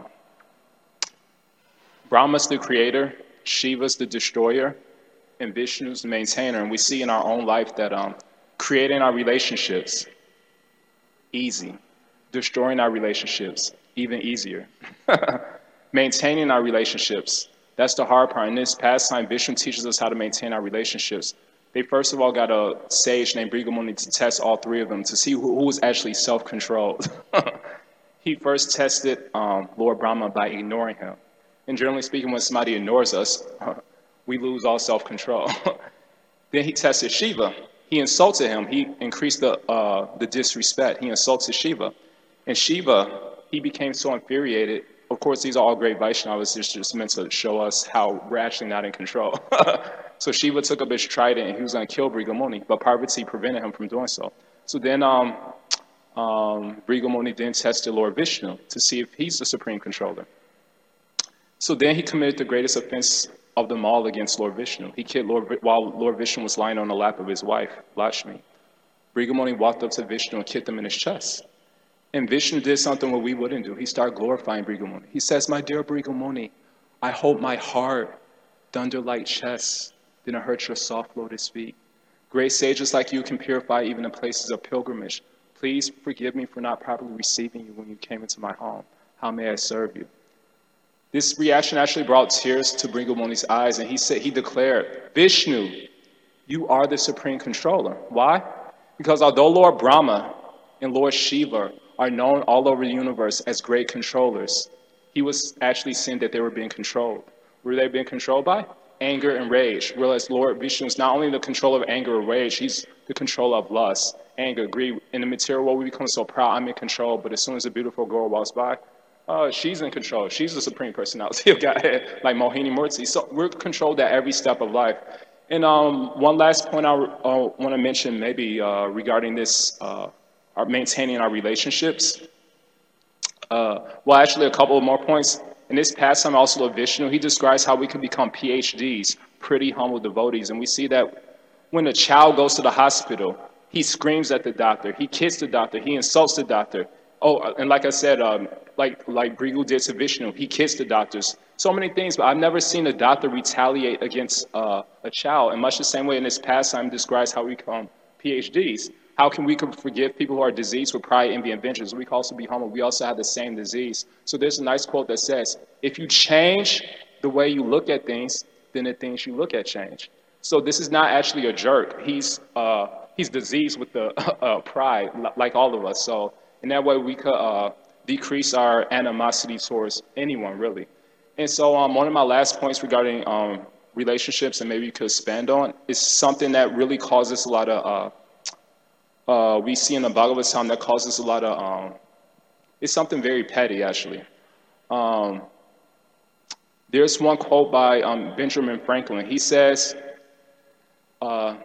Brahma's the creator, Shiva's the destroyer, and Vishnu's the maintainer. And we see in our own life that um, creating our relationships, easy. Destroying our relationships, even easier. Maintaining our relationships, that's the hard part. In this pastime, Vishnu teaches us how to maintain our relationships. They first of all got a sage named Bhrigu Muni to test all three of them to see who, who was actually self-controlled. He first tested um, Lord Brahma by ignoring him. And generally speaking, when somebody ignores us, we lose all self-control. Then he tested Shiva. He insulted him. He increased the, uh, the disrespect. He insulted Shiva. And Shiva, he became so infuriated. Of course, these are all great Vaishnavas. It's just meant to show us how we're actually not in control. So Shiva took up his trident and he was going to kill Bhrigu Muni, but Parvati prevented him from doing so. So then um, um, Bhrigu Muni then tested Lord Vishnu to see if he's the supreme controller. So then he committed the greatest offense of them all against Lord Vishnu. He killed Lord while Lord Vishnu was lying on the lap of his wife, Lakshmi. Bhrigu Muni walked up to Vishnu and kicked him in his chest. And Vishnu did something what we wouldn't do. He started glorifying Bhrigu Muni. He says, "My dear Bhrigu Muni, I hope my heart, thunder like chest, didn't hurt your soft lotus feet. Great sages like you can purify even in places of pilgrimage. Please forgive me for not properly receiving you when you came into my home. How may I serve you?" This reaction actually brought tears to Bhrigu Muni's eyes, and he said, he declared, "Vishnu, you are the supreme controller." Why? Because although Lord Brahma and Lord Shiva are known all over the universe as great controllers, he was actually seeing that they were being controlled. Were they being controlled by? Anger and rage. Whereas Lord Vishnu is not only the controller of anger or rage, he's the controller of lust, anger, greed. In the material world, we become so proud, I'm in control, but as soon as a beautiful girl walks by, uh, she's in control. She's the supreme personality of Godhead, like Mohini Murti. So we're controlled at every step of life. And um, one last point I uh, want to mention maybe uh, regarding this, uh, our maintaining our relationships. Uh, well, actually, a couple of more points. In this pastime, also of Vishnu, he describes how we can become P H Ds, pretty humble devotees. And we see that when a child goes to the hospital, he screams at the doctor, he kicks the doctor, he insults the doctor. Oh, and like I said, um, like like Bhrigu did to Vishnu, he kissed the doctors. So many things, but I've never seen a doctor retaliate against uh, a child. In much the same way in this pastime describes how we become P H Ds. How can we forgive people who are diseased with pride, envy, and vengeance? We can also be humble. We also have the same disease. So there's a nice quote that says, if you change the way you look at things, then the things you look at change. So this is not actually a jerk. He's uh, he's diseased with the uh, pride, like all of us. So in that way, we could uh, decrease our animosity towards anyone, really. And so um, one of my last points regarding um, relationships, and maybe you could expand on, is something that really causes a lot of... Uh, Uh, we see in the Bhagavatam that causes a lot of, um, it's something very petty, actually. Um, there's one quote by um, Benjamin Franklin. He says, uh,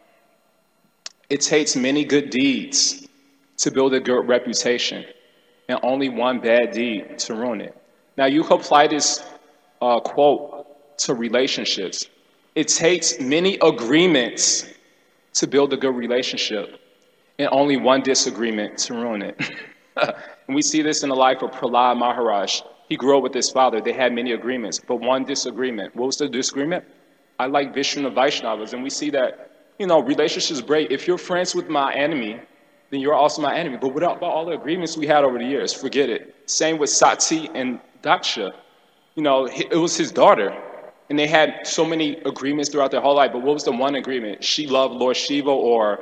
it takes many good deeds to build a good reputation, and only one bad deed to ruin it. Now, you can apply this uh, quote to relationships. It takes many agreements to build a good relationship, and only one disagreement to ruin it. And we see this in the life of Prahlad Maharaj. He grew up with his father. They had many agreements, but one disagreement. What was the disagreement? I like Vishnu and Vaishnavas, and we see that, you know, relationships break. If you're friends with my enemy, then you're also my enemy. But what about all the agreements we had over the years? Forget it. Same with Sati and Daksha. You know, it was his daughter, and they had so many agreements throughout their whole life, but what was the one agreement? She loved Lord Shiva, or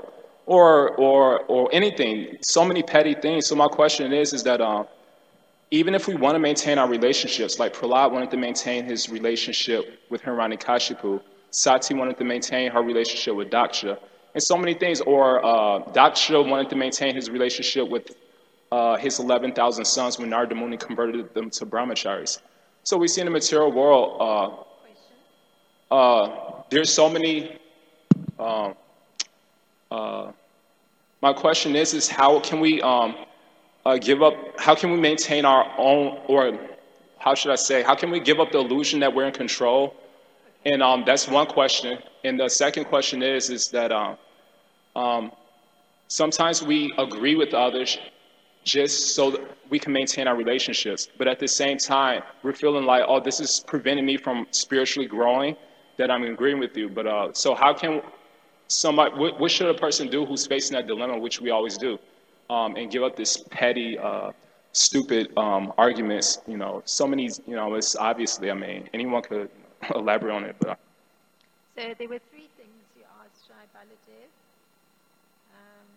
or or or anything. So many petty things. So my question is, is that um, even if we want to maintain our relationships, like Prahlad wanted to maintain his relationship with Hiranyakashipu, Sati wanted to maintain her relationship with Daksha, and so many things. Or uh, Daksha wanted to maintain his relationship with uh, his eleven thousand sons when Narada Muni converted them to brahmacharis. So we see in the material world, uh, uh, there's so many. Um, uh, my question is, is how can we um, uh, give up? How can we maintain our own, or how should I say? How can we give up the illusion that we're in control? And um, that's one question. And the second question is, is that um, um, sometimes we agree with others just so that we can maintain our relationships. But at the same time, we're feeling like, oh, this is preventing me from spiritually growing, that I'm agreeing with you. But uh, so how can somebody, what, what should a person do who's facing that dilemma, which we always do, um, and give up this petty, uh, stupid um, arguments? You know, so many, you know, it's obviously, I mean, anyone could elaborate on it. But uh, So there were three things you asked Shai Baladev. Um,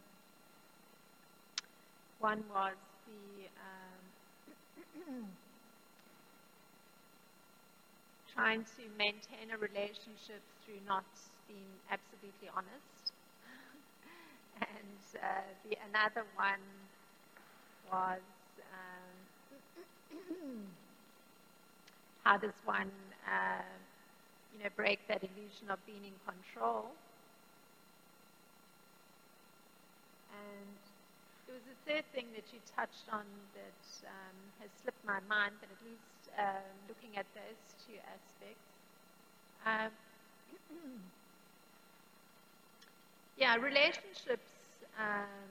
one was the um, trying to maintain a relationship through not being absolutely honest. and uh, the another one was um, how does one uh, you know, break that illusion of being in control. And there was a third thing that you touched on that um, has slipped my mind, but at least uh, looking at those two aspects. Um, yeah, relationships um,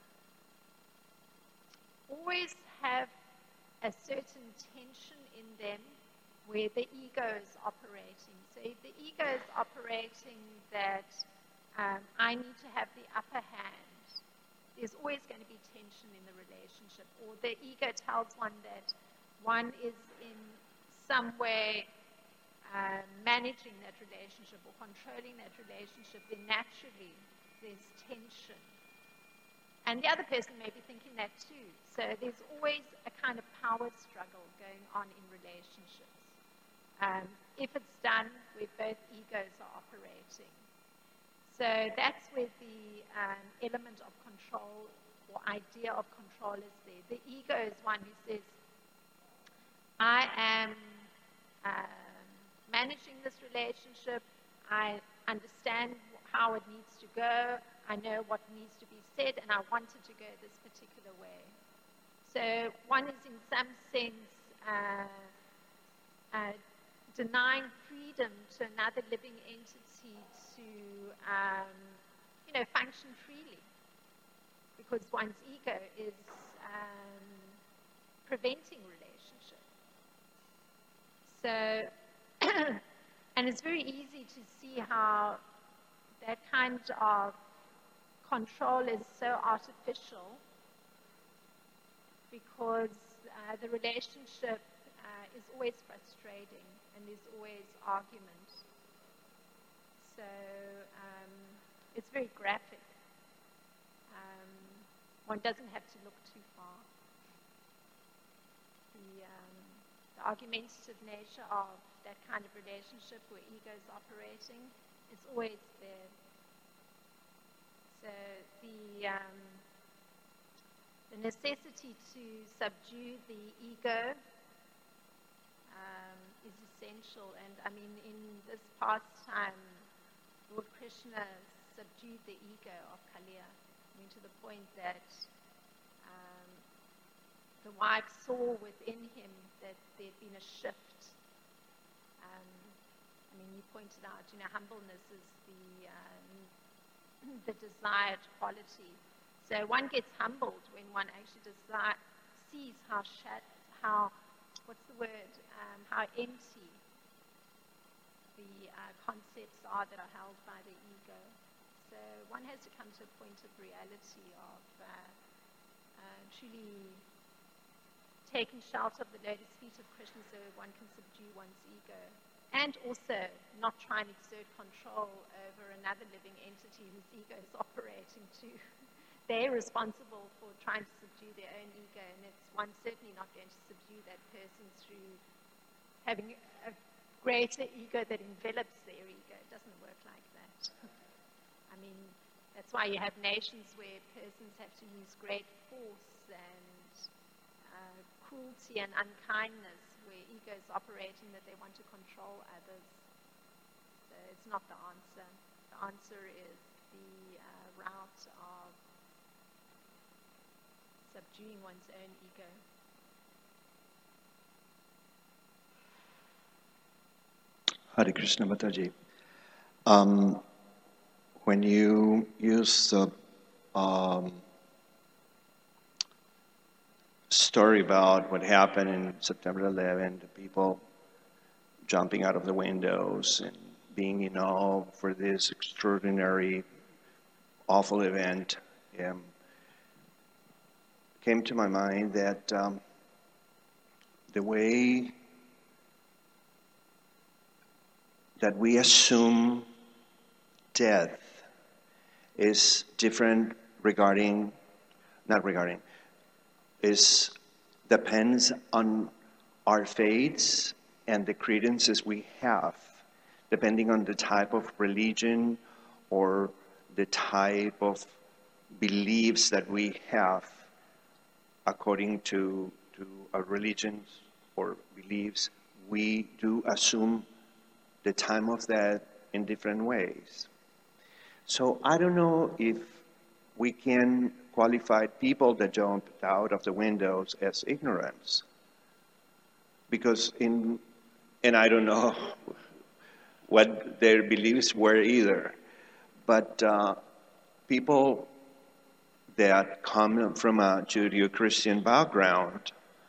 always have a certain tension in them where the ego is operating. So if the ego is operating that um, I need to have the upper hand, there's always going to be tension in the relationship. Or the ego tells one that one is in some way uh, managing that relationship or controlling that relationship, then naturally there's tension. And the other person may be thinking that too. So there's always a kind of power struggle going on in relationships. Um, if it's done where both egos are operating. So that's where the um, element of control or idea of control is there. The ego is one who says, I am um, managing this relationship, I understand how it needs to go, I know what needs to be said, and I want it to go this particular way. So one is in some sense uh, uh, denying freedom to another living entity to, um, you know, function freely, because one's ego is um, preventing relationship. So, and it's very easy to see how that kind of control is so artificial, because uh, the relationship uh, is always frustrating and there's always argument. So um, it's very graphic. Um, one doesn't have to look too far. The, um, the argumentative nature of that kind of relationship where ego is operating is always there. So the um, the necessity to subdue the ego um, is essential. And I mean, in this pastime, Lord Krishna subdued the ego of Kaliya. I mean, to the point that um, the wife saw within him that there had been a shift. Um, I mean, you pointed out, you know, humbleness is the um, the desired quality. So one gets humbled when one actually desire, sees how shat, how, what's the word, um, how empty the uh, concepts are that are held by the ego. So one has to come to a point of reality of uh, uh, truly taking shelter of the lotus feet of Krishna so one can subdue one's ego. And also not try and exert control over another living entity whose ego is operating to, they're responsible for trying to subdue their own ego, and it's one certainly not going to subdue that person through having a greater ego that envelops their ego. It doesn't work like that. I mean, that's why you have nations where persons have to use great force and uh, cruelty and unkindness, where ego is operating that they want to control others. So it's not the answer. The answer is the uh, route of subduing one's own ego. Hare Krishna Mataji. Um, when you use the um, story about what happened in September eleventh, the people jumping out of the windows and being in awe for this extraordinary, awful event, um, came to my mind that um, the way that we assume death is different regarding, not regarding, is depends on our faiths and the credences we have, depending on the type of religion or the type of beliefs that we have according to, to our religions or beliefs. We do assume the time of death in different ways. So I don't know if we can qualify people that jumped out of the windows as ignorance. Because in, and I don't know what their beliefs were either, but uh, people that come from a Judeo-Christian background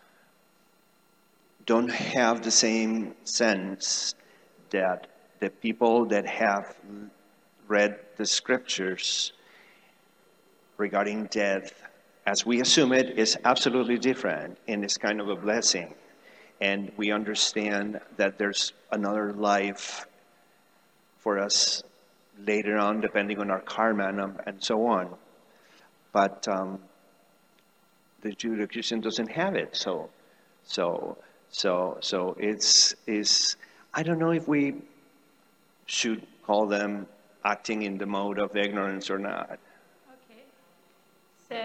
don't have the same sense that the people that have read the scriptures regarding death, as we assume it, is absolutely different and is kind of a blessing. And we understand that there's another life for us later on, depending on our karma and, and so on. But um, the Judeo-Christian doesn't have it, so so so so it's is I don't know if we should call them acting in the mode of ignorance or not. Okay. So,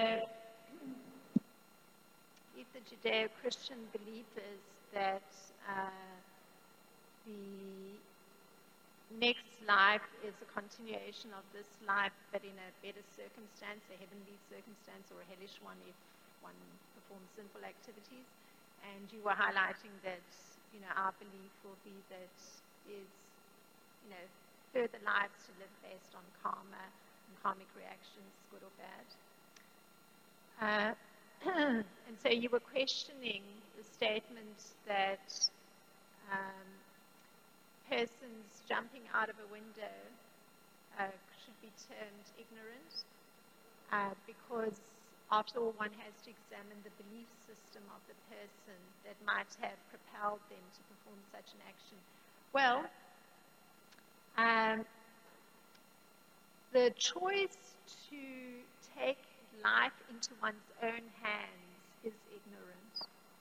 if the Judeo-Christian belief is that uh, the next life is a continuation of this life, but in a better circumstance, a heavenly circumstance, or a hellish one if one performs sinful activities, and you were highlighting that, you know, our belief will be that is, you know, further lives to live based on karma and karmic reactions, good or bad. Uh, and so you were questioning the statement that um, persons jumping out of a window uh, should be termed ignorant uh, because after all one has to examine the belief system of the person that might have propelled them to perform such an action. Well, Um, the choice to take life into one's own hands is ignorant.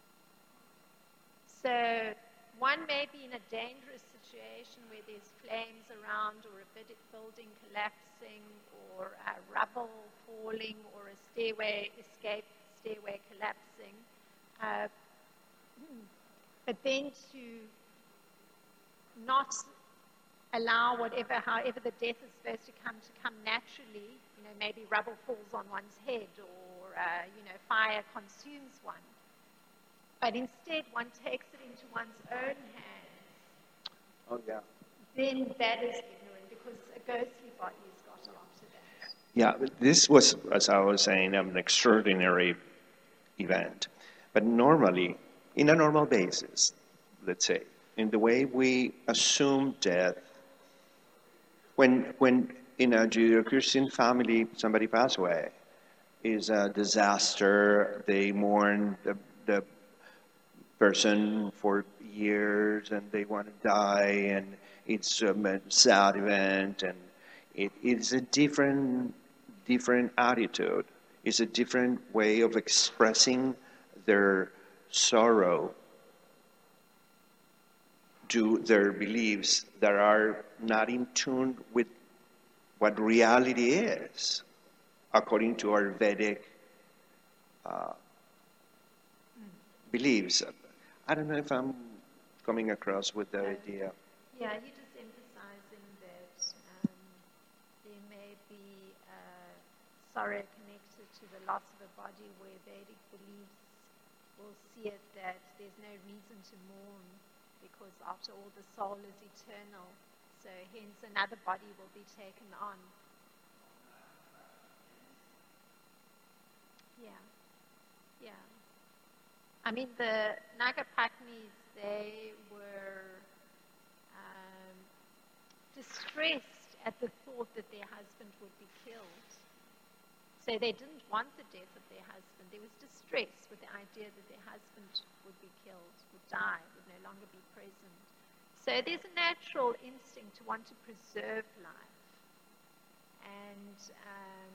So one may be in a dangerous situation where there's flames around, or a building collapsing, or a rubble falling, or a stairway, escape stairway collapsing. Uh, but then to not allow whatever, however the death is supposed to come, to come naturally. You know, maybe rubble falls on one's head, or, uh, you know, fire consumes one. But instead, one takes it into one's own hands. Oh, yeah. Then that is ignorant, because a ghostly body has got onto that. Yeah, this was, as I was saying, an extraordinary event. But normally, in a normal basis, let's say, in the way we assume death, When, when in a Judeo-Christian family somebody passes away, is a disaster. They mourn the, the person for years, and they want to die, and it's a sad event, and it is a different different attitude, is a different way of expressing their sorrow to their beliefs that are not in tune with what reality is, according to our Vedic uh, beliefs. I don't know if I'm coming across with the idea. Yeah, you're just emphasizing that um, there may be uh, sorrow connected to the loss of a body, where Vedic beliefs will see it that there's no reason to mourn, because after all, the soul is eternal. So hence another body will be taken on. Yeah. Yeah. I mean, the Nagapatnis, they were um, distressed at the thought that their husband would be killed. So they didn't want the death of their husband. There was distress with the idea that their husband would be killed, would die, would no longer be present. So there's a natural instinct to want to preserve life. And um,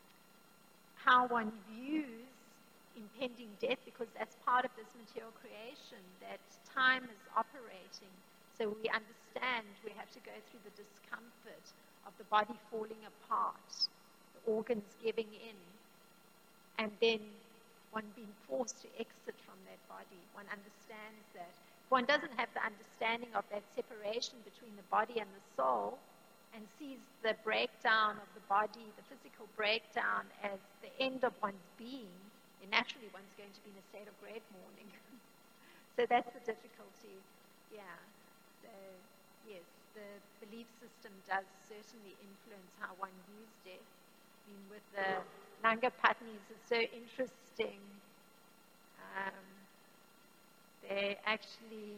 how one views impending death, because that's part of this material creation, that time is operating. So we understand we have to go through the discomfort of the body falling apart, the organs giving in, and then one being forced to exit from that body. One understands that. If one doesn't have the understanding of that separation between the body and the soul, and sees the breakdown of the body, the physical breakdown, as the end of one's being, then naturally one's going to be in a state of great mourning. So that's the difficulty. Yeah. So, yes, the belief system does certainly influence how one views death. I mean, with the Nagapatnis, it's so interesting. Um, they actually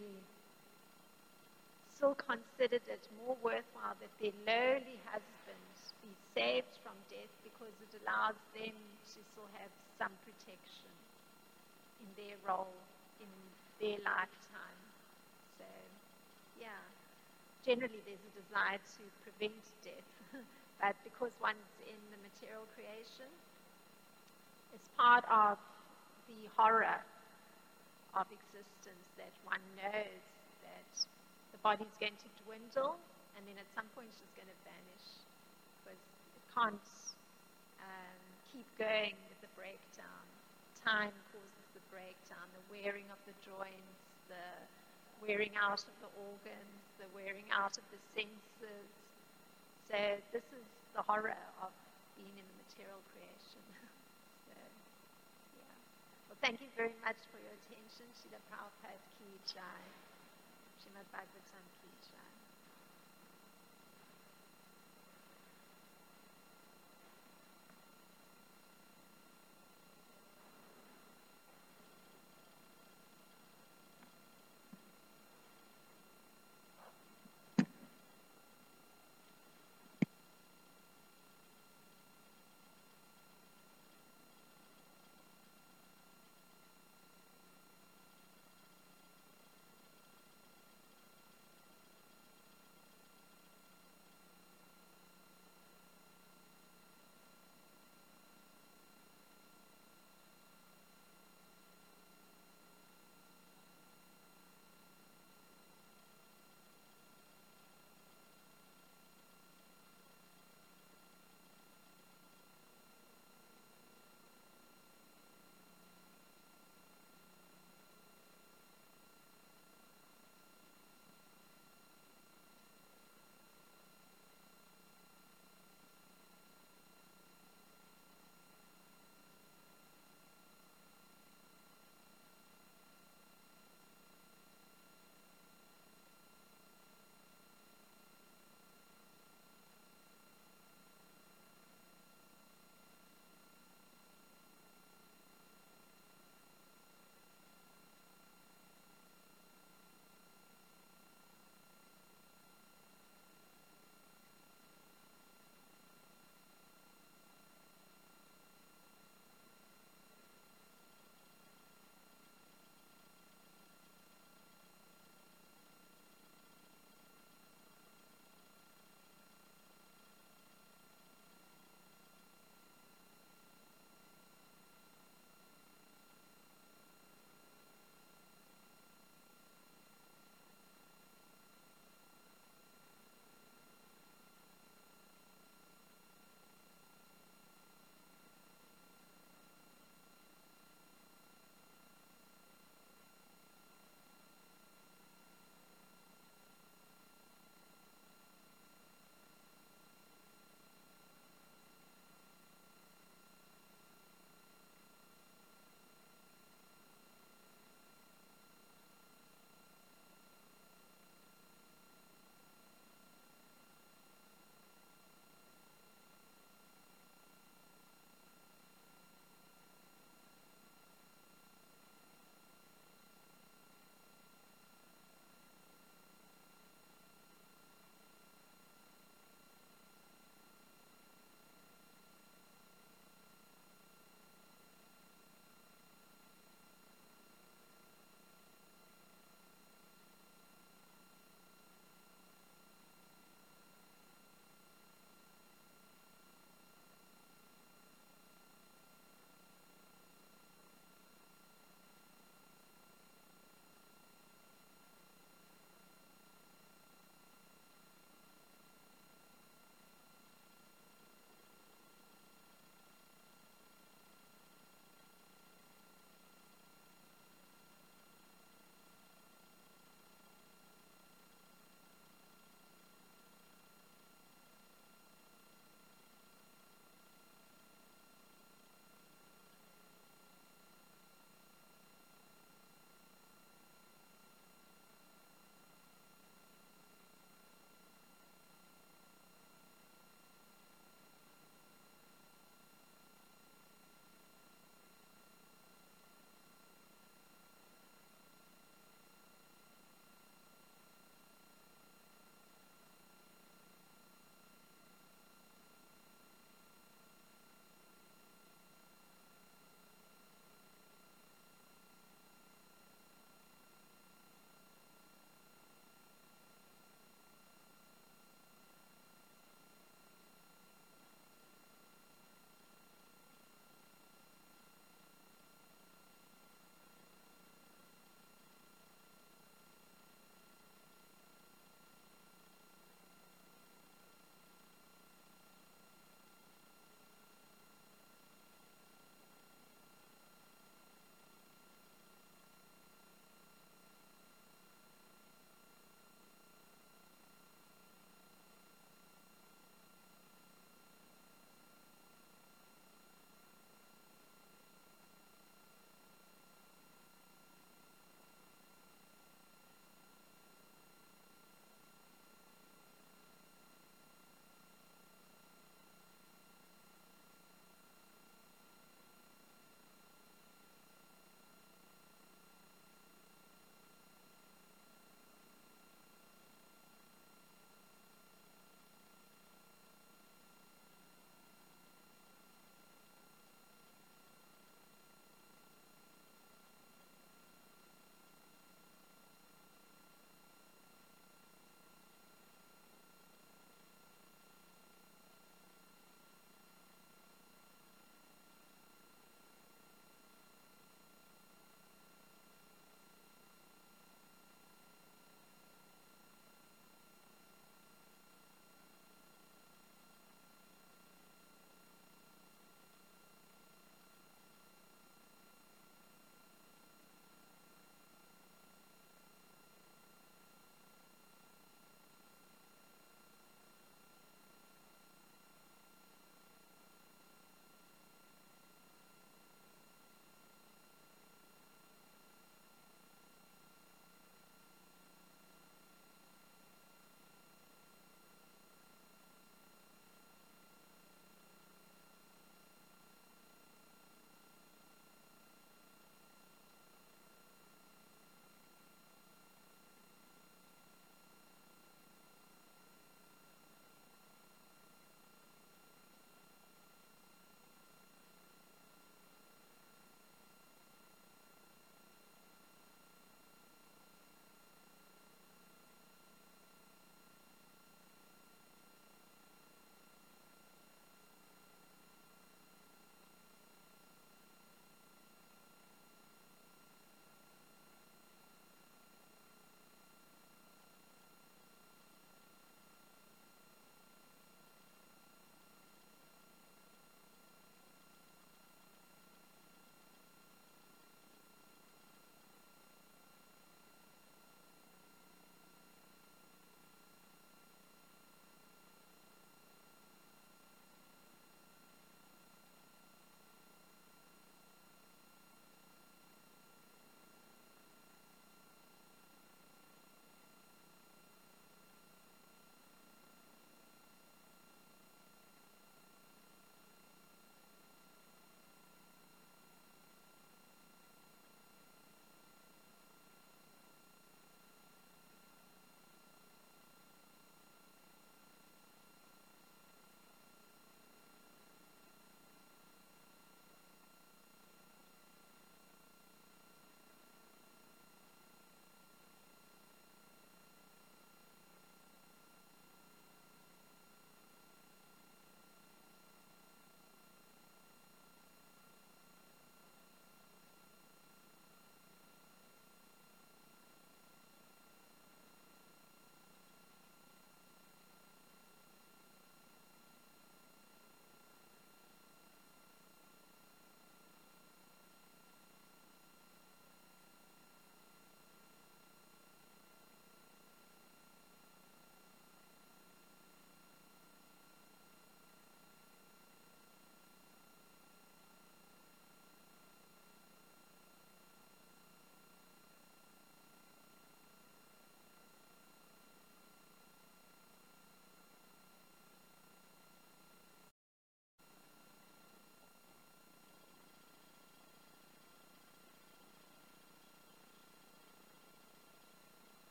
still considered it more worthwhile that their lowly husband be saved from death, because it allows them to still have some protection in their role, in their lifetime. So, yeah, generally there's a desire to prevent death, but because one's in the material creation, it's part of the horror of existence that one knows that the body's going to dwindle, and then at some point it's just going to vanish, because it can't um, keep going with the breakdown. Time causes the breakdown, the wearing of the joints, the wearing out of the organs, the wearing out of the senses. So this is the horror of being in the material creation. So, yeah. Well, thank you very much for your attention. Srila Prabhupada Ki Jai. Srimad Bhagavatam Ki Jai.